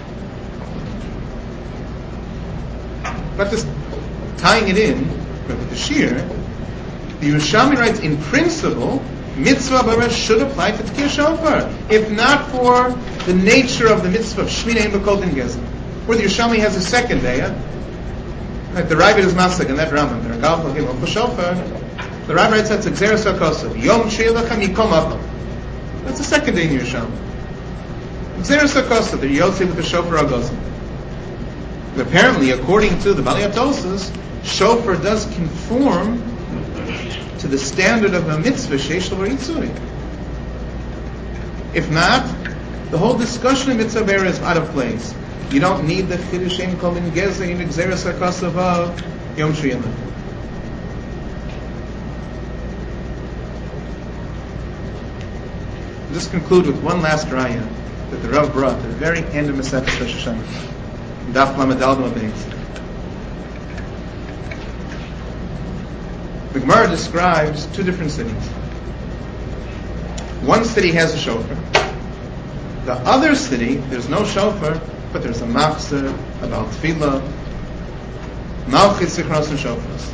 But just tying it in with the shir, the Yerushalmi writes, in principle, mitzvah baresh should apply to Tkiyah Shofar, if not for the nature of the mitzvah of Shmina Ein B'Kol Din Gezel, where the Yerushalmi has a second day. Eh? Like the Ravid is Masag in that Rambam, the Regal Chagim of Shofar. The Ravid writes that's Xeris HaKosav, Yom Sheilachem Yikom Akom. That's the second day in Yerushalmi. Xeris HaKosav, the Yotze with the Shofar HaGozim. But apparently, according to the Bali Atosas, Shofar does conform to the standard of a mitzvah sheish l'varitzui. If not, the whole discussion of mitzvah be'er is out of place. You don't need the chiddushim kol min gezer in gzeras harkasav of Yom Shviyah. I'll just conclude with one last raya that the Rav brought at the very end of Masechet Rosh Hashanah, Daf Lamed Daled Beis. The Gemara describes two different cities. One city has a shofar. The other city, there's no shofar, but there's a machzor, a bal tefillah, malchus, zichros, and shofars.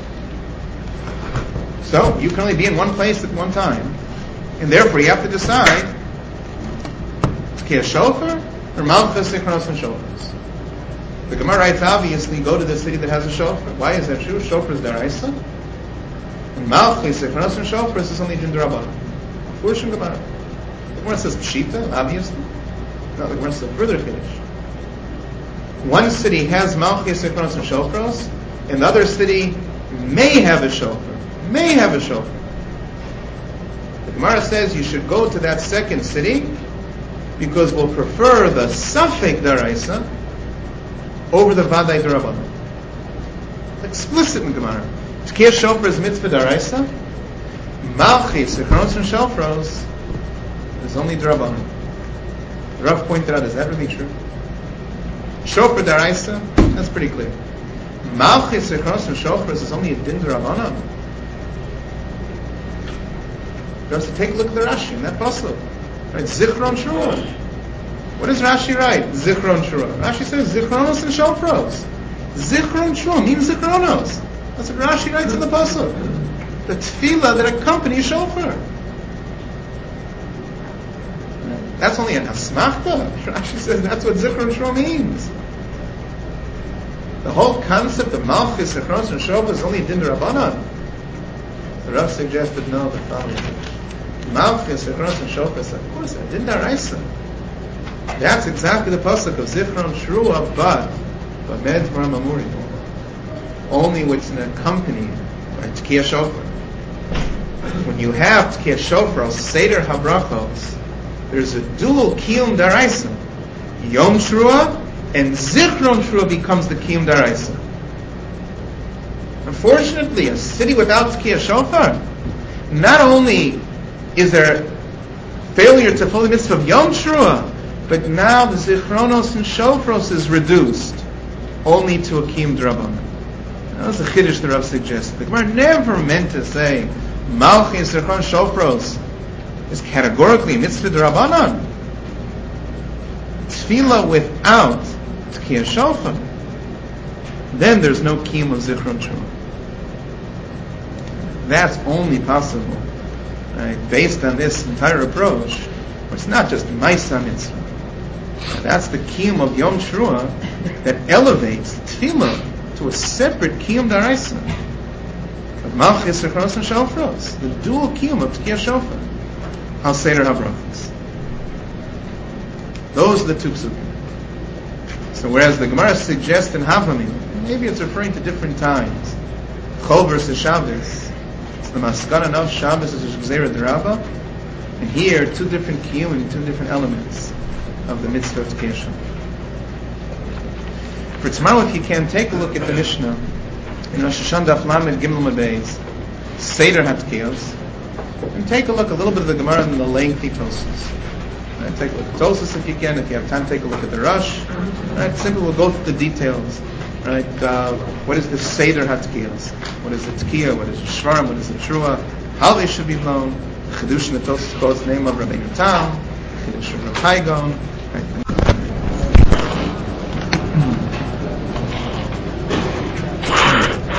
So you can only be in one place at one time, and therefore you have to decide: Tkiyah shofar or malchus, zichros, and shofars. The Gemara writes, obviously, go to the city that has a shofar. Why is that true? Shofar is daraisa, and malchus, zichros, and shofars is only din d'rabbanan. Furshim Gemara. The Gemara says pshita, obviously. No, the Gemara says further chiddush. One city has malchus, zichros, and shofars, and the other city may have a shofar. May have a shofar. The Gemara says you should go to that second city because we'll prefer the safek daraisa over the vaday d'rabbanan. Explicit in Gemara. Tkiyah shofar is mitzvah daraisa. Malchus, zichros, and shofros is only d'rabbanan. The Rav pointed out, is that really true? Shofar daraisa, that's pretty clear. Malchus, zichros, and shofros is only a din d'rabbanan. Just take a look at the Rashi in that pasuk. Right, zichron shura. What does Rashi write? Zichron shura. Rashi says zichronos and shofros. Zichron shura means zichronos. That's what Rashi writes in the pasuk. The tefillah that accompanies shofar. That's only an asmachta. Rashi says that's what zichron shura means. The whole concept of malchus, zichronos, and shofar is only din d'rabbanan. The Rav suggested no, the following. Malchus, zichronos, and shofar, of course, din d'araisa. That's exactly the pasuk of zichron shura, but b'med dvarim amurim. Only what's accompanied by tkiyah shofar. When you have tkiyah shofar, seder habrachos, there's a dual kiyum d'araisa. Yom shura and zichron shura becomes the kiyum d'araisa. Unfortunately, a city without tkiyah shofar, not only is there failure to fulfill the mitzvah of Yom Shura, but now the zichronos and shofros is reduced only to a kiyum d'rabbanan. That was the chiddush the Rav suggested. The Gemara never meant to say malchus, zichron, shofros is categorically mitzvah d'rabbanan. Tefillah without tkiyah shofar, then there's no kiyum of zichron shura. That's only possible, right, based on this entire approach, where it's not just Maisa Mitzvah. That's the kiyum of Yom Shura that elevates tefillah to a separate kiyum d'araisa of Malchus, zichronos, and shofros, the dual kiyum of Tkiyah shofar, Al Seder HaBrachos. Those are the two psukim. So whereas the Gemara suggests in Havamim, maybe it's referring to different times, Chol versus Shabbos, the maskana of Shabbos is a gzeira d'Rabba, and here two different kiyum and two different elements of the mitzvah of Tkiyah shofar. For tomorrow, if you can, take a look at the Mishnah in Rosh Hashanah Daf Lamed Gimel Beis, Seder HaTkiyos, and take a look a little bit of the Gemara and the lengthy Tosfos. Right, take a look at Tosfos if you can. If you have time, take a look at the Rosh. Right, simply we'll go through the details. Right, uh, what is the Seder HaTkiyos? What is the Tkiyah? What is the Shvarim? What is the Trua? How they should be blown? The Chidush in the Tosfos quotes the name of Rabbeinu Tam, the Chidush of Rav Hai Gaon. Right,